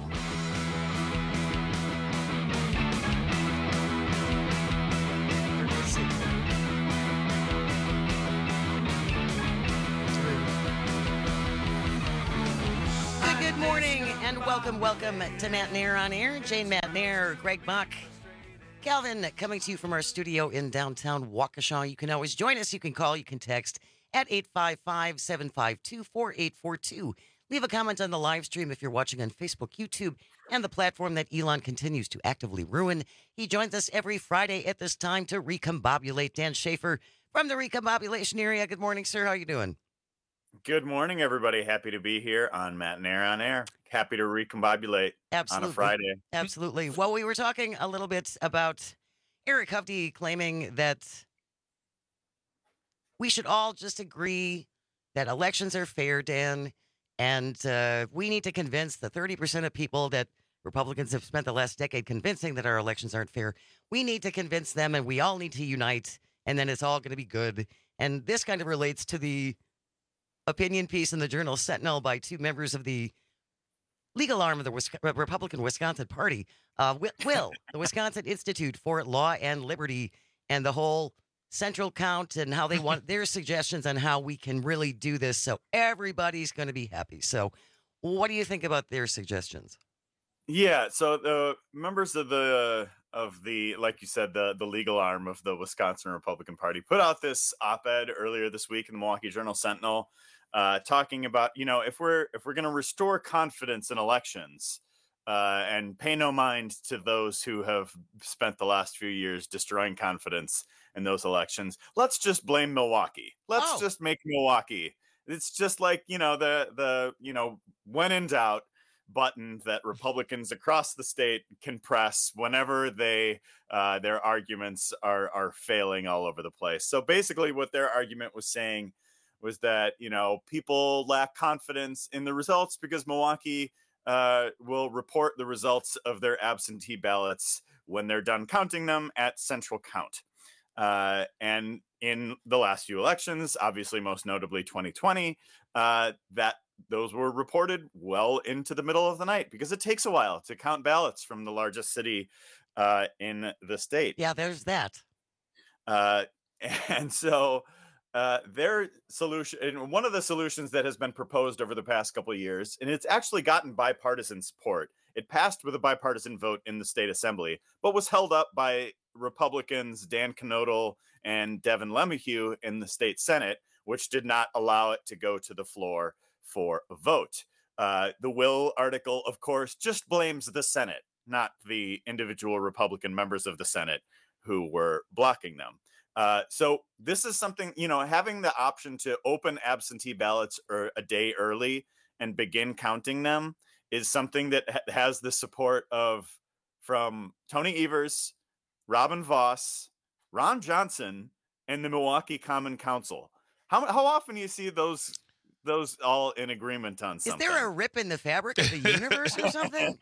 morning and welcome, welcome to Matt and Air on Air. Jane, Matt and Air, Greg Buck, Calvin, coming to you from our studio in downtown Waukesha. You can always join us. You can call, you can text at eight five five, seven five two, four eight four two. Leave a comment on the live stream if you're watching on Facebook, YouTube, and the platform that Elon continues to actively ruin. He joins us every Friday at this time to recombobulate. Dan Schaefer from the recombobulation area. Good morning, sir. How you doing? Good morning, everybody. Happy to be here on Matt and Air on Air. Happy to recombobulate Absolutely. on a Friday. Absolutely. Well, we were talking a little bit about Eric Hovde claiming that we should all just agree that elections are fair, Dan, and uh, we need to convince the thirty percent of people that Republicans have spent the last decade convincing that our elections aren't fair. We need to convince them, and we all need to unite, and then it's all going to be good. And this kind of relates to the opinion piece in the Journal Sentinel by two members of the legal arm of the Wis- Republican Wisconsin Party, uh, Will, the Wisconsin Institute for Law and Liberty, and the whole central count and how they want their suggestions on how we can really do this so everybody's going to be happy. So what do you think about their suggestions? Yeah, so the members of the of the like you said the the legal arm of the Wisconsin Republican Party put out this op-ed earlier this week in the Milwaukee Journal Sentinel, uh, talking about, you know, if we're if we're going to restore confidence in elections uh, and pay no mind to those who have spent the last few years destroying confidence in those elections, let's just blame Milwaukee. Let's Oh. just make Milwaukee. It's just like, you know, the the you know when in doubt button that Republicans across the state can press whenever they uh, their arguments are are failing all over the place. So basically, what their argument was saying was that, you know, people lack confidence in the results because Milwaukee uh, will report the results of their absentee ballots when they're done counting them at central count. Uh, and in the last few elections, obviously most notably twenty twenty, uh, that those were reported well into the middle of the night because it takes a while to count ballots from the largest city uh, in the state. Yeah, there's that. Uh, and so uh, their solution, and one of the solutions that has been proposed over the past couple of years, and it's actually gotten bipartisan support. It passed with a bipartisan vote in the state assembly, but was held up by Republicans Dan Knodel and Devin LeMahieu in the state Senate, which did not allow it to go to the floor for a vote. Uh, the Will article, of course, just blames the Senate, not the individual Republican members of the Senate who were blocking them. Uh, so this is something, you know, having the option to open absentee ballots or a day early and begin counting them is something that ha- has the support of from Tony Evers, Robin Voss, Ron Johnson, and the Milwaukee Common Council. How how often do you see those those all in agreement on something? Is there a rip in the fabric of the universe or something?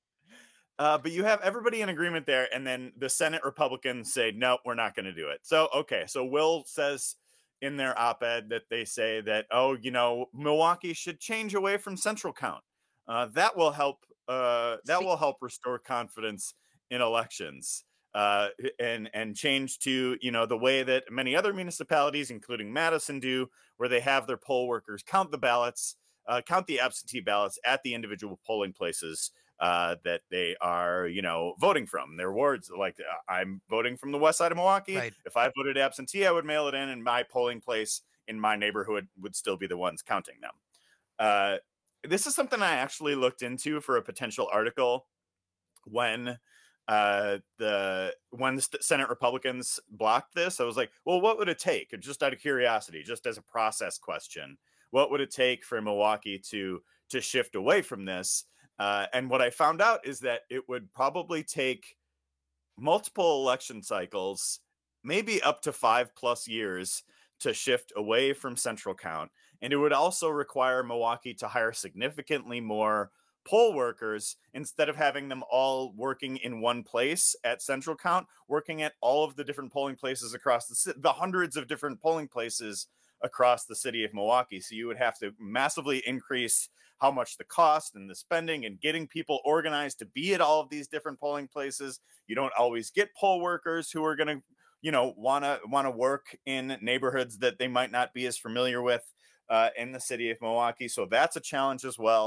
Uh, but you have everybody in agreement there, and then the Senate Republicans say, no, we're not going to do it. So, okay, so Will says in their op-ed that they say that, oh, you know, Milwaukee should change away from central count. Uh, that will help. Uh, that will help restore confidence in elections. Uh, and and change to, you know, the way that many other municipalities, including Madison, do, where they have their poll workers count the ballots, uh, count the absentee ballots at the individual polling places uh, that they are, you know, voting from. Their wards, like uh, I'm voting from the west side of Milwaukee. Right. If I voted absentee, I would mail it in, and my polling place in my neighborhood would still be the ones counting them. Uh, this is something I actually looked into for a potential article when. Uh, the when the Senate Republicans blocked this, I was like, well, what would it take? Just out of curiosity, just as a process question, what would it take for Milwaukee to to shift away from this? Uh, and what I found out is that it would probably take multiple election cycles, maybe up to five plus years, to shift away from central count. And it would also require Milwaukee to hire significantly more poll workers instead of having them all working in one place at central count, working at all of the different polling places across the city, the hundreds of different polling places across the city of Milwaukee. So you would have to massively increase how much the cost and the spending and getting people organized to be at all of these different polling places. You don't always get poll workers who are going to, you know, want to want to work in neighborhoods that they might not be as familiar with uh, in the city of Milwaukee. So that's a challenge as well.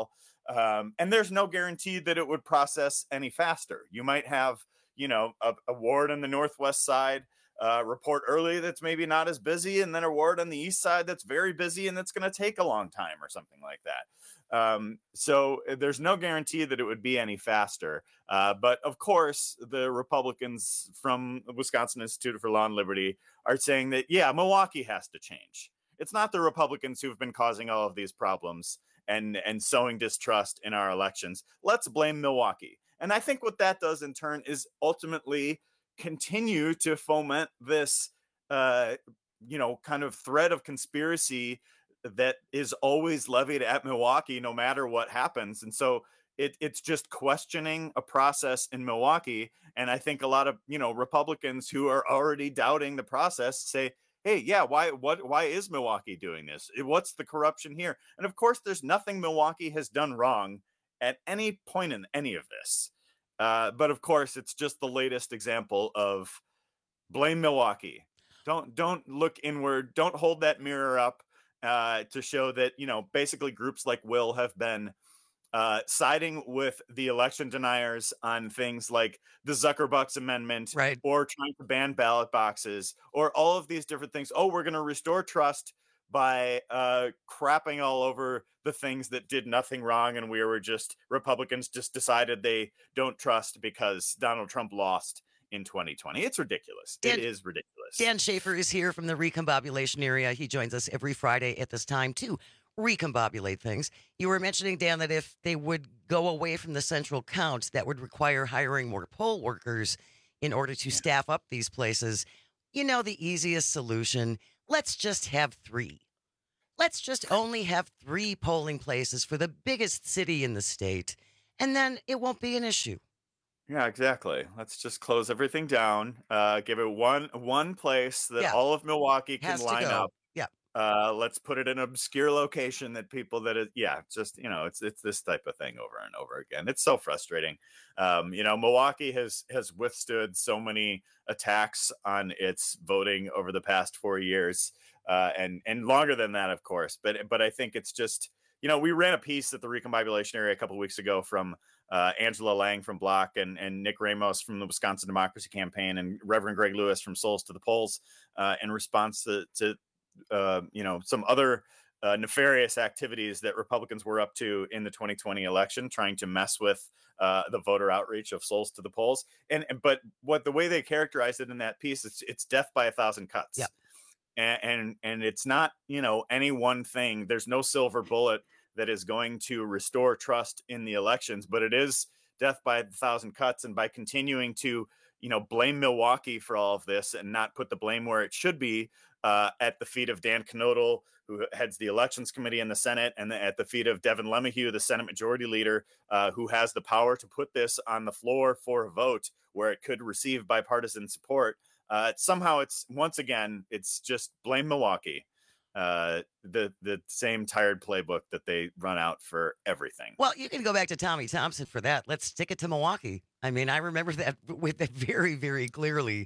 Um, and there's no guarantee that it would process any faster. You might have, you know, a, a ward on the northwest side uh, report early that's maybe not as busy, and then a ward on the east side that's very busy and that's going to take a long time or something like that. Um, so there's no guarantee that it would be any faster. Uh, but of course, the Republicans from the Wisconsin Institute for Law and Liberty are saying that, yeah, Milwaukee has to change. It's not the Republicans who've been causing all of these problems and, and sowing distrust in our elections. Let's blame Milwaukee. And I think what that does in turn is ultimately continue to foment this, uh, you know, kind of thread of conspiracy that is always levied at Milwaukee, no matter what happens. And so it, it's just questioning a process in Milwaukee. And I think a lot of, you know, Republicans who are already doubting the process say, hey, yeah, why, what, why is Milwaukee doing this? What's the corruption here? And of course, there's nothing Milwaukee has done wrong at any point in any of this. Uh, but of course, it's just the latest example of blame Milwaukee. Don't, don't look inward. Don't hold that mirror up. Uh, to show that, you know, basically groups like Will have been uh, siding with the election deniers on things like the Zuckerbucks Amendment, right, or trying to ban ballot boxes, or all of these different things. Oh, we're going to restore trust by uh, crapping all over the things that did nothing wrong, and we were just, Republicans just decided they don't trust because Donald Trump lost in twenty twenty. It's ridiculous. Dan, it is ridiculous. Dan Schaefer is here from the recombobulation area. He joins us every Friday at this time to recombobulate things. You were mentioning, Dan, that if they would go away from the central count, that would require hiring more poll workers in order to staff up these places. You know, the easiest solution, let's just have three. Let's just only have three polling places for the biggest city in the state, and then it won't be an issue. Yeah, exactly. Let's just close everything down. Uh, give it one one place that Yeah. all of Milwaukee can Has to line go. up. Yeah. Uh, let's put it in an obscure location that people that is, yeah, just, you know, it's it's this type of thing over and over again. It's so frustrating. Um, you know, Milwaukee has has withstood so many attacks on its voting over the past four years, uh, and and longer than that, of course. But but I think it's just, you know, we ran a piece at the recombobulation area a couple of weeks ago from uh, Angela Lang from Block and, and Nick Ramos from the Wisconsin Democracy Campaign and Reverend Greg Lewis from Souls to the Polls uh, in response to, to uh, you know, some other uh, nefarious activities that Republicans were up to in the twenty twenty election, trying to mess with uh, the voter outreach of Souls to the Polls. And, and but what the way they characterized it in that piece, it's it's death by a thousand cuts. Yeah. And, and and it's not, you know, any one thing. There's no silver bullet that is going to restore trust in the elections, but it is death by a thousand cuts. And by continuing to, you know, blame Milwaukee for all of this and not put the blame where it should be, uh, at the feet of Dan Knodel, who heads the Elections Committee in the Senate, and at the feet of Devin LeMahieu, the Senate Majority Leader, uh, who has the power to put this on the floor for a vote where it could receive bipartisan support. Uh, somehow it's, once again, it's just blame Milwaukee. Uh, the the same tired playbook that they run out for everything. Well, you can go back to Tommy Thompson for that. Let's stick it to Milwaukee. I mean, I remember that with that very, very clearly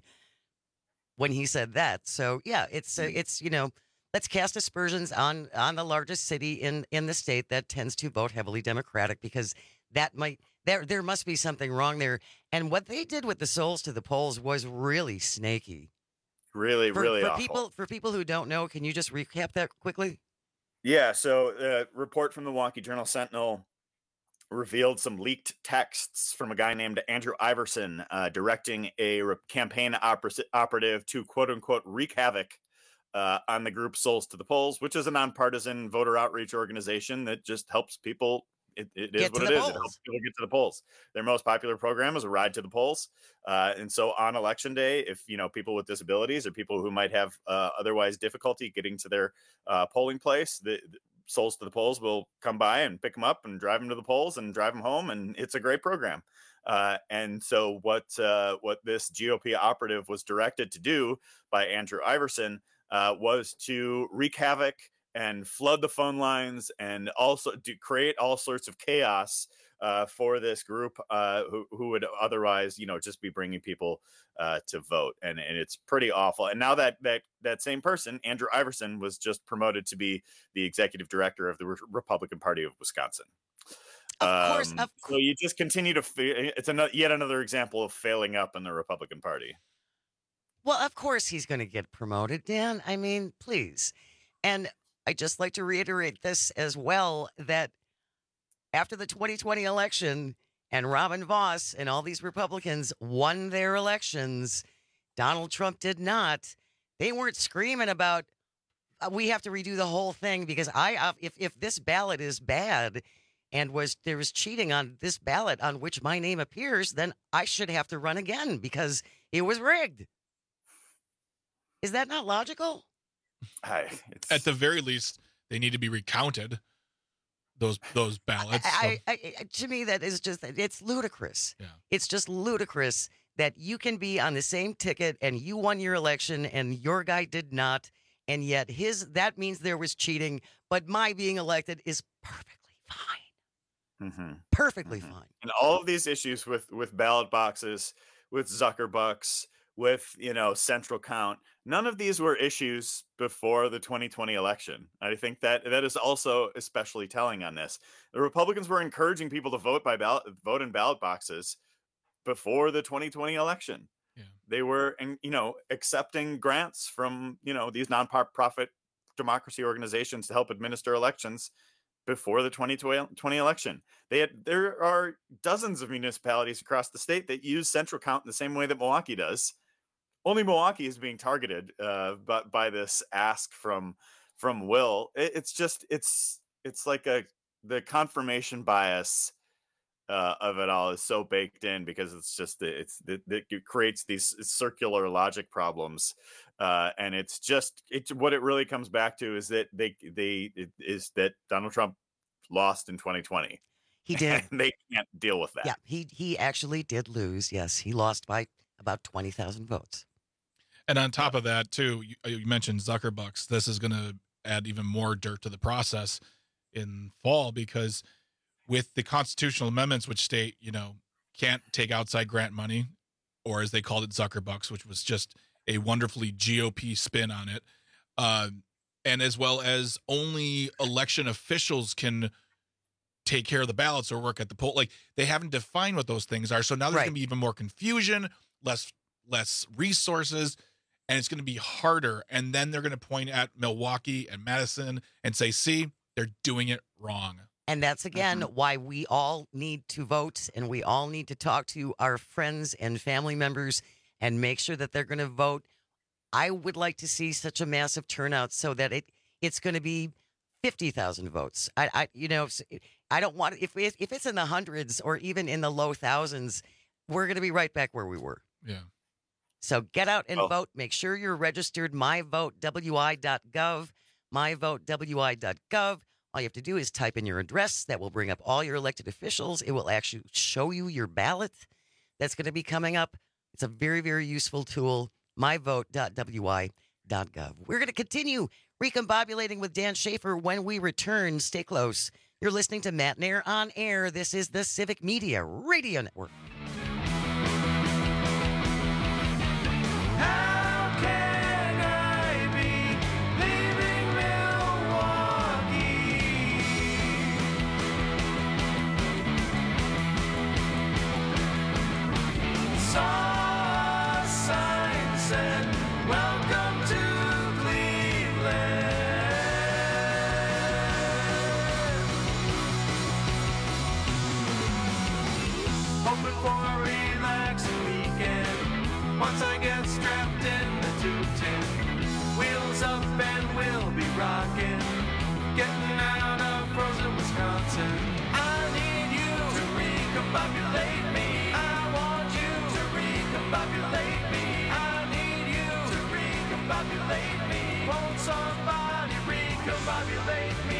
when he said that. So yeah, it's uh, it's you know, let's cast aspersions on on the largest city in in the state that tends to vote heavily Democratic, because that might there there must be something wrong there. And what they did with the Souls to the Polls was really snaky. Really, for, really for awful. people for people who don't know, can you just recap that quickly? Yeah, so a uh, report from the Milwaukee Journal Sentinel revealed some leaked texts from a guy named Andrew Iverson, uh, directing a re- campaign oper- operative to quote unquote wreak havoc uh, on the group Souls to the Polls, which is a nonpartisan voter outreach organization that just helps people. It, it is what it is. It helps people get to the polls. Their most popular program is a ride to the polls. Uh, and so on election day, if, you know, people with disabilities or people who might have uh, otherwise difficulty getting to their uh, polling place, the, the Souls to the Polls will come by and pick them up and drive them to the polls and drive them home. And it's a great program. Uh, and so what uh, what this G O P operative was directed to do by Andrew Iverson uh, was to wreak havoc and flood the phone lines and also to create all sorts of chaos uh, for this group uh, who, who would otherwise, you know, just be bringing people uh, to vote. And, and it's pretty awful. And now that, that, that same person, Andrew Iverson, was just promoted to be the executive director of the Re- Republican Party of Wisconsin. Of course, Um, of so you just continue to. Fa- it's another, yet another example of failing up in the Republican Party. Well, of course he's going to get promoted, Dan. I mean, please. And I just like to reiterate this as well, that after the twenty twenty election and Robin Vos and all these Republicans won their elections, Donald Trump did not. They weren't screaming about, uh, we have to redo the whole thing because I, uh, if, if this ballot is bad and was there was cheating on this ballot on which my name appears, then I should have to run again because it was rigged. Is that not logical? I, At the very least, they need to be recounted. Those those ballots. I, I, I, to me, that is just it's ludicrous. Yeah. It's just ludicrous that you can be on the same ticket and you won your election and your guy did not, and yet his that means there was cheating. But my being elected is perfectly fine. Mm-hmm. Perfectly mm-hmm. fine. And all of these issues with with ballot boxes, with Zuckerbucks, with, you know, central count, none of these were issues before the twenty twenty election. I think that that is also especially telling on this. The Republicans were encouraging people to vote by ballot, vote in ballot boxes before the twenty twenty election. Yeah. They were, you know, accepting grants from, you know, these nonprofit democracy organizations to help administer elections before the twenty twenty election. They had, there are dozens of municipalities across the state that use central count in the same way that Milwaukee does. Only Milwaukee is being targeted uh, by, by this ask from from Will. It, it's just it's it's like a the confirmation bias uh, of it all is so baked in because it's just it's it, it creates these circular logic problems, uh, and it's just it's what it really comes back to is that they they it, is that Donald Trump lost in twenty twenty. He did. And they can't deal with that. Yeah, he he actually did lose. Yes, he lost by about twenty thousand votes. And on top of that, too, you, you mentioned Zuckerbucks. This is going to add even more dirt to the process in fall because with the constitutional amendments, which state, you know, can't take outside grant money, or as they called it, Zuckerbucks, which was just a wonderfully G O P spin on it, uh, and as well as only election officials can take care of the ballots or work at the poll. Like, they haven't defined what those things are. So now there's Right. going to be even more confusion, less less resources, and it's going to be harder. And then they're going to point at Milwaukee and Madison and say, see, they're doing it wrong. And that's, again, mm-hmm. why we all need to vote and we all need to talk to our friends and family members and make sure that they're going to vote. I would like to see such a massive turnout so that it it's going to be fifty thousand votes. I, I, you know, I don't want if if it's in the hundreds or even in the low thousands, we're going to be right back where we were. Yeah. So get out and Oh. vote. Make sure you're registered. my vote w i dot gov. my vote w i dot gov. All you have to do is type in your address. That will bring up all your elected officials. It will actually show you your ballot that's going to be coming up. It's a very, very useful tool. my vote dot w i dot gov. We're going to continue recombobulating with Dan Schaefer when we return. Stay close. You're listening to Matt Nair on Air. This is the Civic Media Radio Network. How can I be leaving Milwaukee? Saw a sign said, welcome to Cleveland. Hoping for a relaxing weekend. Once I get strapped in the two ten, wheels up and we'll be rocking, getting out of frozen Wisconsin. I need you to recombobulate me. I want you to recombobulate me. I need you to recombobulate me. Won't somebody recombobulate me?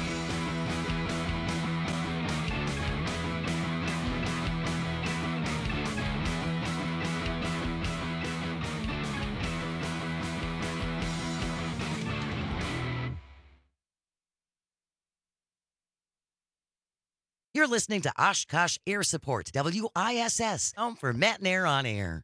You're listening to Oshkosh Air Support, W I S S, home for Matt Nair on Air.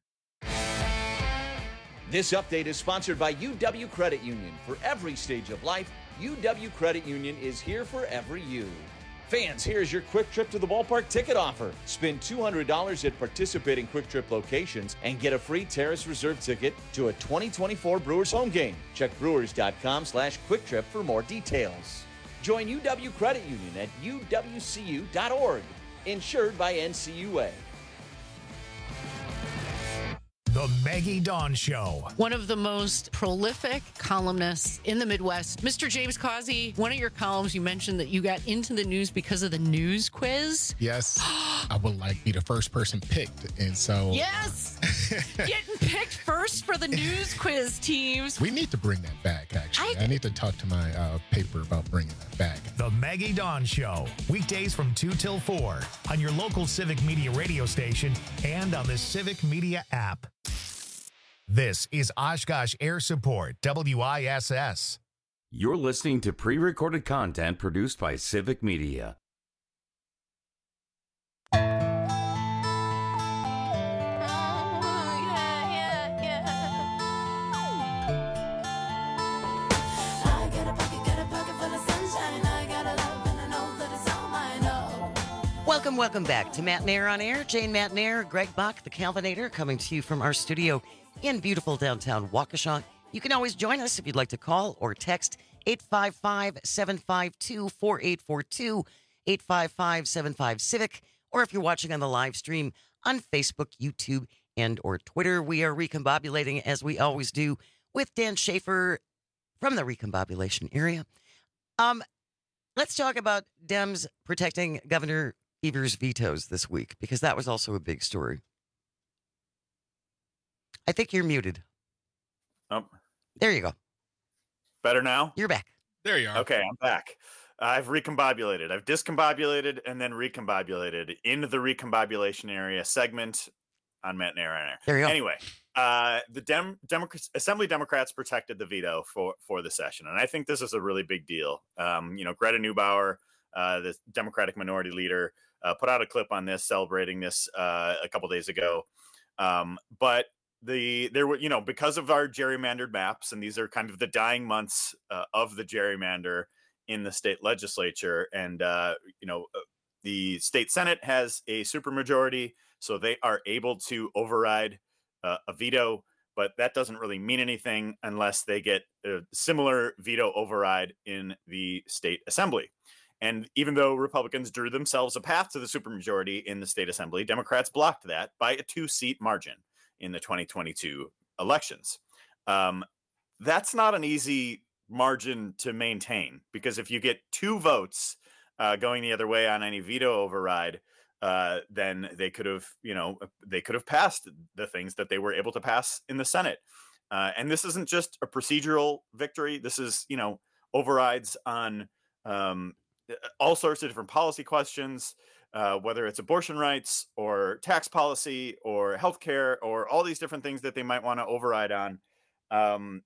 This update is sponsored by U W Credit Union. For every stage of life, U W Credit Union is here for every you. Fans, here's your Quick Trip to the Ballpark ticket offer. Spend two hundred dollars at participating Quick Trip locations and get a free Terrace Reserve ticket to a twenty twenty-four Brewers home game. Check brewers.com slash quick trip for more details. Join U W Credit Union at U W C U dot org. Insured by N C U A. The Maggie Dawn Show. One of the most prolific columnists in the Midwest, Mister James Causey. One of your columns, you mentioned that you got into the news because of the news quiz. Yes, I would like be the first person picked, and so yes, getting picked first for the news quiz teams. We need to bring that back. Actually, I, I need to talk to my uh, paper about bringing that back. The Maggie Dawn Show, weekdays from two till four on your local Civic Media radio station and on the Civic Media app. This is Oshkosh Air Support, W I S S. You're listening to pre-recorded content produced by Civic Media. Welcome, welcome back to Matt Nair on Air. Jane Matt Nair, Greg Bach, the Calvinator, coming to you from our studio in beautiful downtown Waukesha. You can always join us if you'd like to call or text eight five five, seven five two, four eight four two, eight five five, seven five Civic, or if you're watching on the live stream on Facebook, YouTube, and or Twitter. We are recombobulating, as we always do, with Dan Schaefer from the recombobulation area. Um, let's talk about Dems protecting Governor Evers' vetoes this week, because that was also a big story. I think you're muted. Oh. There you go. Better now? You're back. There you are. Okay, I'm back. I've recombobulated. I've discombobulated and then recombobulated in the recombobulation area segment on Matt Nair on Air. There you go. Anyway, uh, the Dem- Democrats, Assembly Democrats protected the veto for, for the session, and I think this is a really big deal. Um, you know, Greta Neubauer, uh, the Democratic Minority Leader, uh, put out a clip on this, celebrating this uh, a couple days ago. Um, but the there were, you know, because of our gerrymandered maps, and these are kind of the dying months uh, of the gerrymander in the state legislature, and uh, you know, the state Senate has a supermajority, so they are able to override uh, a veto, but that doesn't really mean anything unless they get a similar veto override in the state assembly. And even though Republicans drew themselves a path to the supermajority in the state assembly, Democrats blocked that by a two-seat margin in the twenty twenty-two elections. Um, that's not an easy margin to maintain, because if you get two votes uh, going the other way on any veto override, uh, then they could have, you know, they could have passed the things that they were able to pass in the Senate. Uh, and this isn't just a procedural victory. This is, you know, overrides on um, all sorts of different policy questions, uh, whether it's abortion rights or tax policy or healthcare or all these different things that they might want to override on. Um,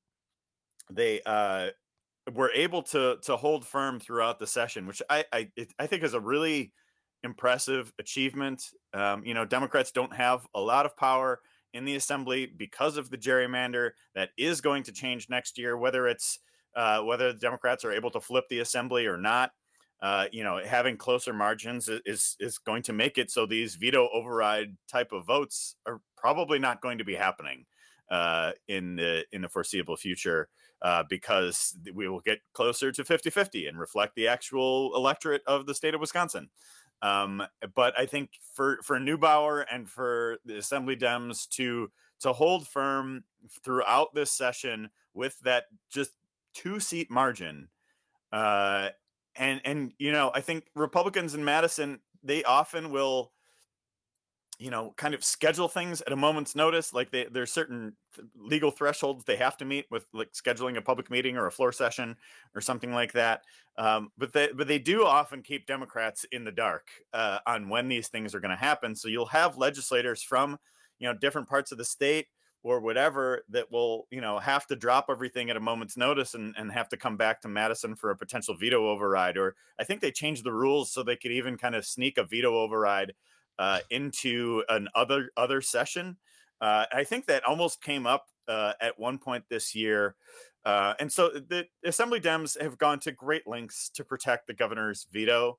they uh, were able to to hold firm throughout the session, which I I, it, I think is a really impressive achievement. Um, you know, Democrats don't have a lot of power in the assembly because of the gerrymander. That is going to change next year, whether it's uh, whether the Democrats are able to flip the assembly or not. Uh, you know, having closer margins is is going to make it so these veto override type of votes are probably not going to be happening uh, in the in the foreseeable future, uh, because we will get closer to fifty-fifty and reflect the actual electorate of the state of Wisconsin. Um, but I think for for Neubauer and for the Assembly Dems to to hold firm throughout this session with that just two seat margin. Uh, And, and, you know, I think Republicans in Madison, they often will, you know, kind of schedule things at a moment's notice. Like they, there's certain legal thresholds they have to meet with, like scheduling a public meeting or a floor session or something like that. Um, but they, but they do often keep Democrats in the dark uh, on when these things are going to happen. So you'll have legislators from, you know, different parts of the state or whatever that will, you know, have to drop everything at a moment's notice and, and have to come back to Madison for a potential veto override. Or I think they changed the rules so they could even kind of sneak a veto override uh, into an other other session. Uh, I think that almost came up uh, at one point this year. Uh, and so the Assembly Dems have gone to great lengths to protect the governor's veto.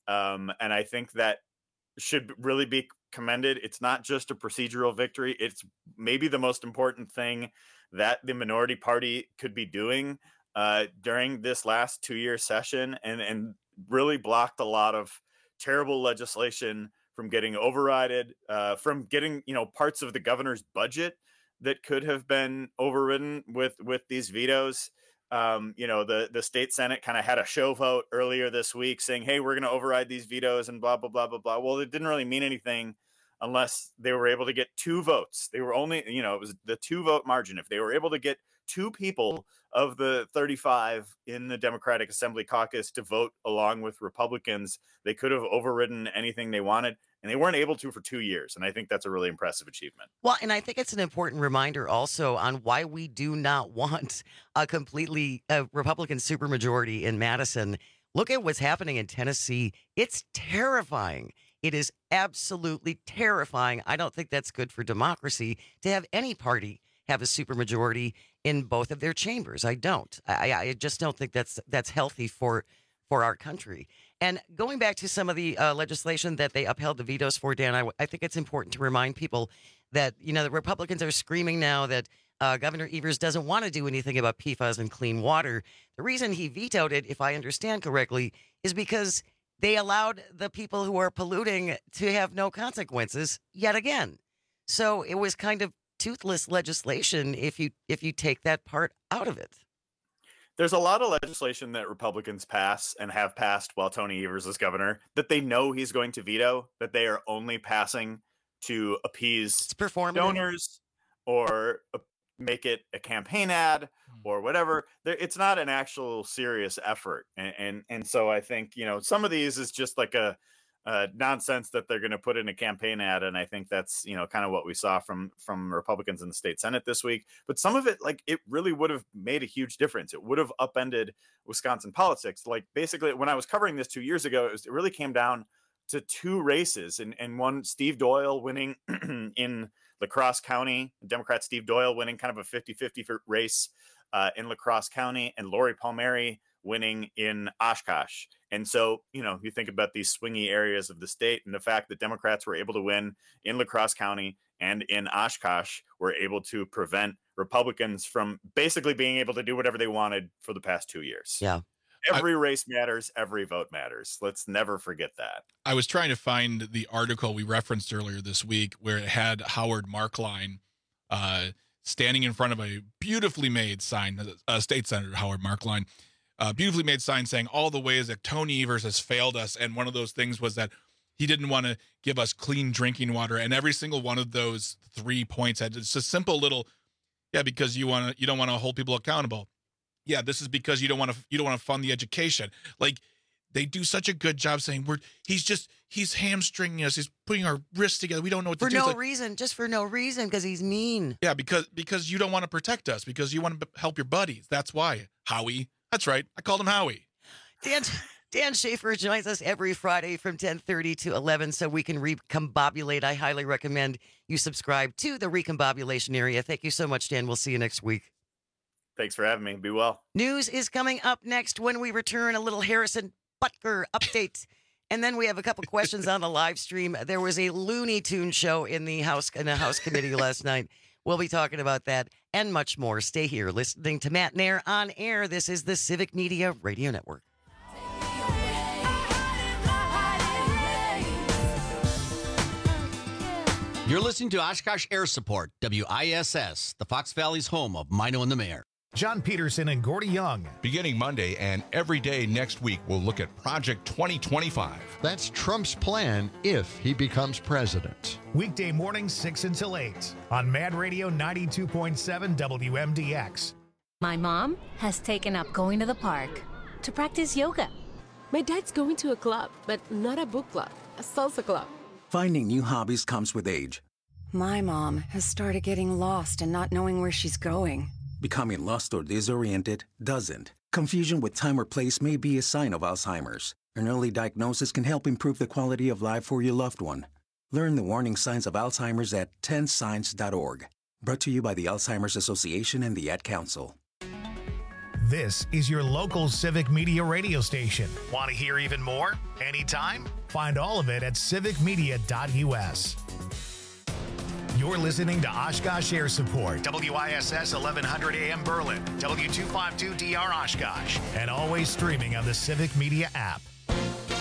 Um, and I think that should really be commended. It's not just a procedural victory. It's maybe the most important thing that the minority party could be doing uh, during this last two-year session, and, and really blocked a lot of terrible legislation from getting overridden, uh, from getting, you know, parts of the governor's budget that could have been overridden with, with these vetoes. Um, you know, the, the state Senate kind of had a show vote earlier this week saying, hey, we're going to override these vetoes and blah, blah, blah, blah, blah. Well, it didn't really mean anything unless they were able to get two votes. They were only, you know, it was the two vote margin. If they were able to get two people of the thirty-five in the Democratic Assembly caucus to vote along with Republicans, they could have overridden anything they wanted, and they weren't able to for two years. And I think that's a really impressive achievement. Well, and I think it's an important reminder also on why we do not want a completely uh, Republican supermajority in Madison. Look at what's happening in Tennessee. It's terrifying. It is absolutely terrifying. I don't think that's good for democracy to have any party have a supermajority in both of their chambers. I don't. I, I just don't think that's that's healthy for for our country. And going back to some of the uh, legislation that they upheld the vetoes for, Dan, I, I think it's important to remind people that, you know, the Republicans are screaming now that uh, Governor Evers doesn't want to do anything about P FAS and clean water. The reason he vetoed it, if I understand correctly, is because they allowed the people who are polluting to have no consequences yet again. So it was kind of toothless legislation if you if you take that part out of it. There's a lot of legislation that Republicans pass and have passed while Tony Evers is governor that they know he's going to veto, that they are only passing to appease donors or uh, make it a campaign ad or whatever. There, it's not an actual serious effort. And, and and so I think, you know, some of these is just like a Uh, nonsense that they're going to put in a campaign ad. And I think that's, you know, kind of what we saw from from Republicans in the state Senate this week. But some of it, like, it really would have made a huge difference. It would have upended Wisconsin politics. Like, basically, when I was covering this two years ago, it, was, it really came down to two races. And, and one, Steve Doyle winning in La Crosse County, Democrat Steve Doyle winning kind of a fifty-fifty race uh, in La Crosse County, and Lori Palmieri winning in Oshkosh. And so, you know, you think about these swingy areas of the state, and the fact that Democrats were able to win in La Crosse County and in Oshkosh were able to prevent Republicans from basically being able to do whatever they wanted for the past two years. Yeah. Every I, race matters. Every vote matters. Let's never forget that. I was trying to find the article we referenced earlier this week where it had Howard Markline uh, standing in front of a beautifully made sign, uh, State Senator Howard Markline, Uh, beautifully made sign saying all the ways that Tony Evers has failed us. And one of those things was that he didn't want to give us clean drinking water. And every single one of those three points had just a simple little, yeah, because you want to, you don't want to hold people accountable. Yeah, this is because you don't want to, you don't want to fund the education. Like, they do such a good job saying we're, he's just, he's hamstringing us. He's putting our wrists together. We don't know what to for do. For no like, reason, just for no reason, because he's mean. Yeah, because, because you don't want to protect us, because you want to help your buddies. That's why, Howie. That's right. I called him Howie. Dan, Dan Schaefer joins us every Friday from ten thirty to eleven so we can recombobulate. I highly recommend you subscribe to the Recombobulation Area. Thank you so much, Dan. We'll see you next week. Thanks for having me. Be well. News is coming up next when we return. A little Harrison Butker update. And then we have a couple questions on the live stream. There was a Looney Tunes show in the House in the House committee last night. We'll be talking about that and much more. Stay here listening to Matt Nair on air. This is the Civic Media Radio Network. You're listening to Oshkosh Air Support, W I S S, the Fox Valley's home of Mino and the Mayor. John Peterson and Gordy Young. Beginning Monday and every day next week, we'll look at Project twenty twenty-five. That's Trump's plan if he becomes president. Weekday mornings, six until eight on Mad Radio ninety-two point seven W M D X. My mom has taken up going to the park to practice yoga. My dad's going to a club, but not a book club, a salsa club. Finding new hobbies comes with age. My mom has started getting lost and not knowing where she's going. Becoming lost or disoriented doesn't. Confusion with time or place may be a sign of Alzheimer's. An early diagnosis can help improve the quality of life for your loved one. Learn the warning signs of Alzheimer's at ten signs dot org. Brought to you by the Alzheimer's Association and the Ad Council. This is your local Civic Media radio station. Want to hear even more? Anytime? Find all of it at civic media dot U S. You're listening to Oshkosh Air Support, W I S S eleven hundred A M Berlin, W two fifty-two D R Oshkosh, and always streaming on the Civic Media app.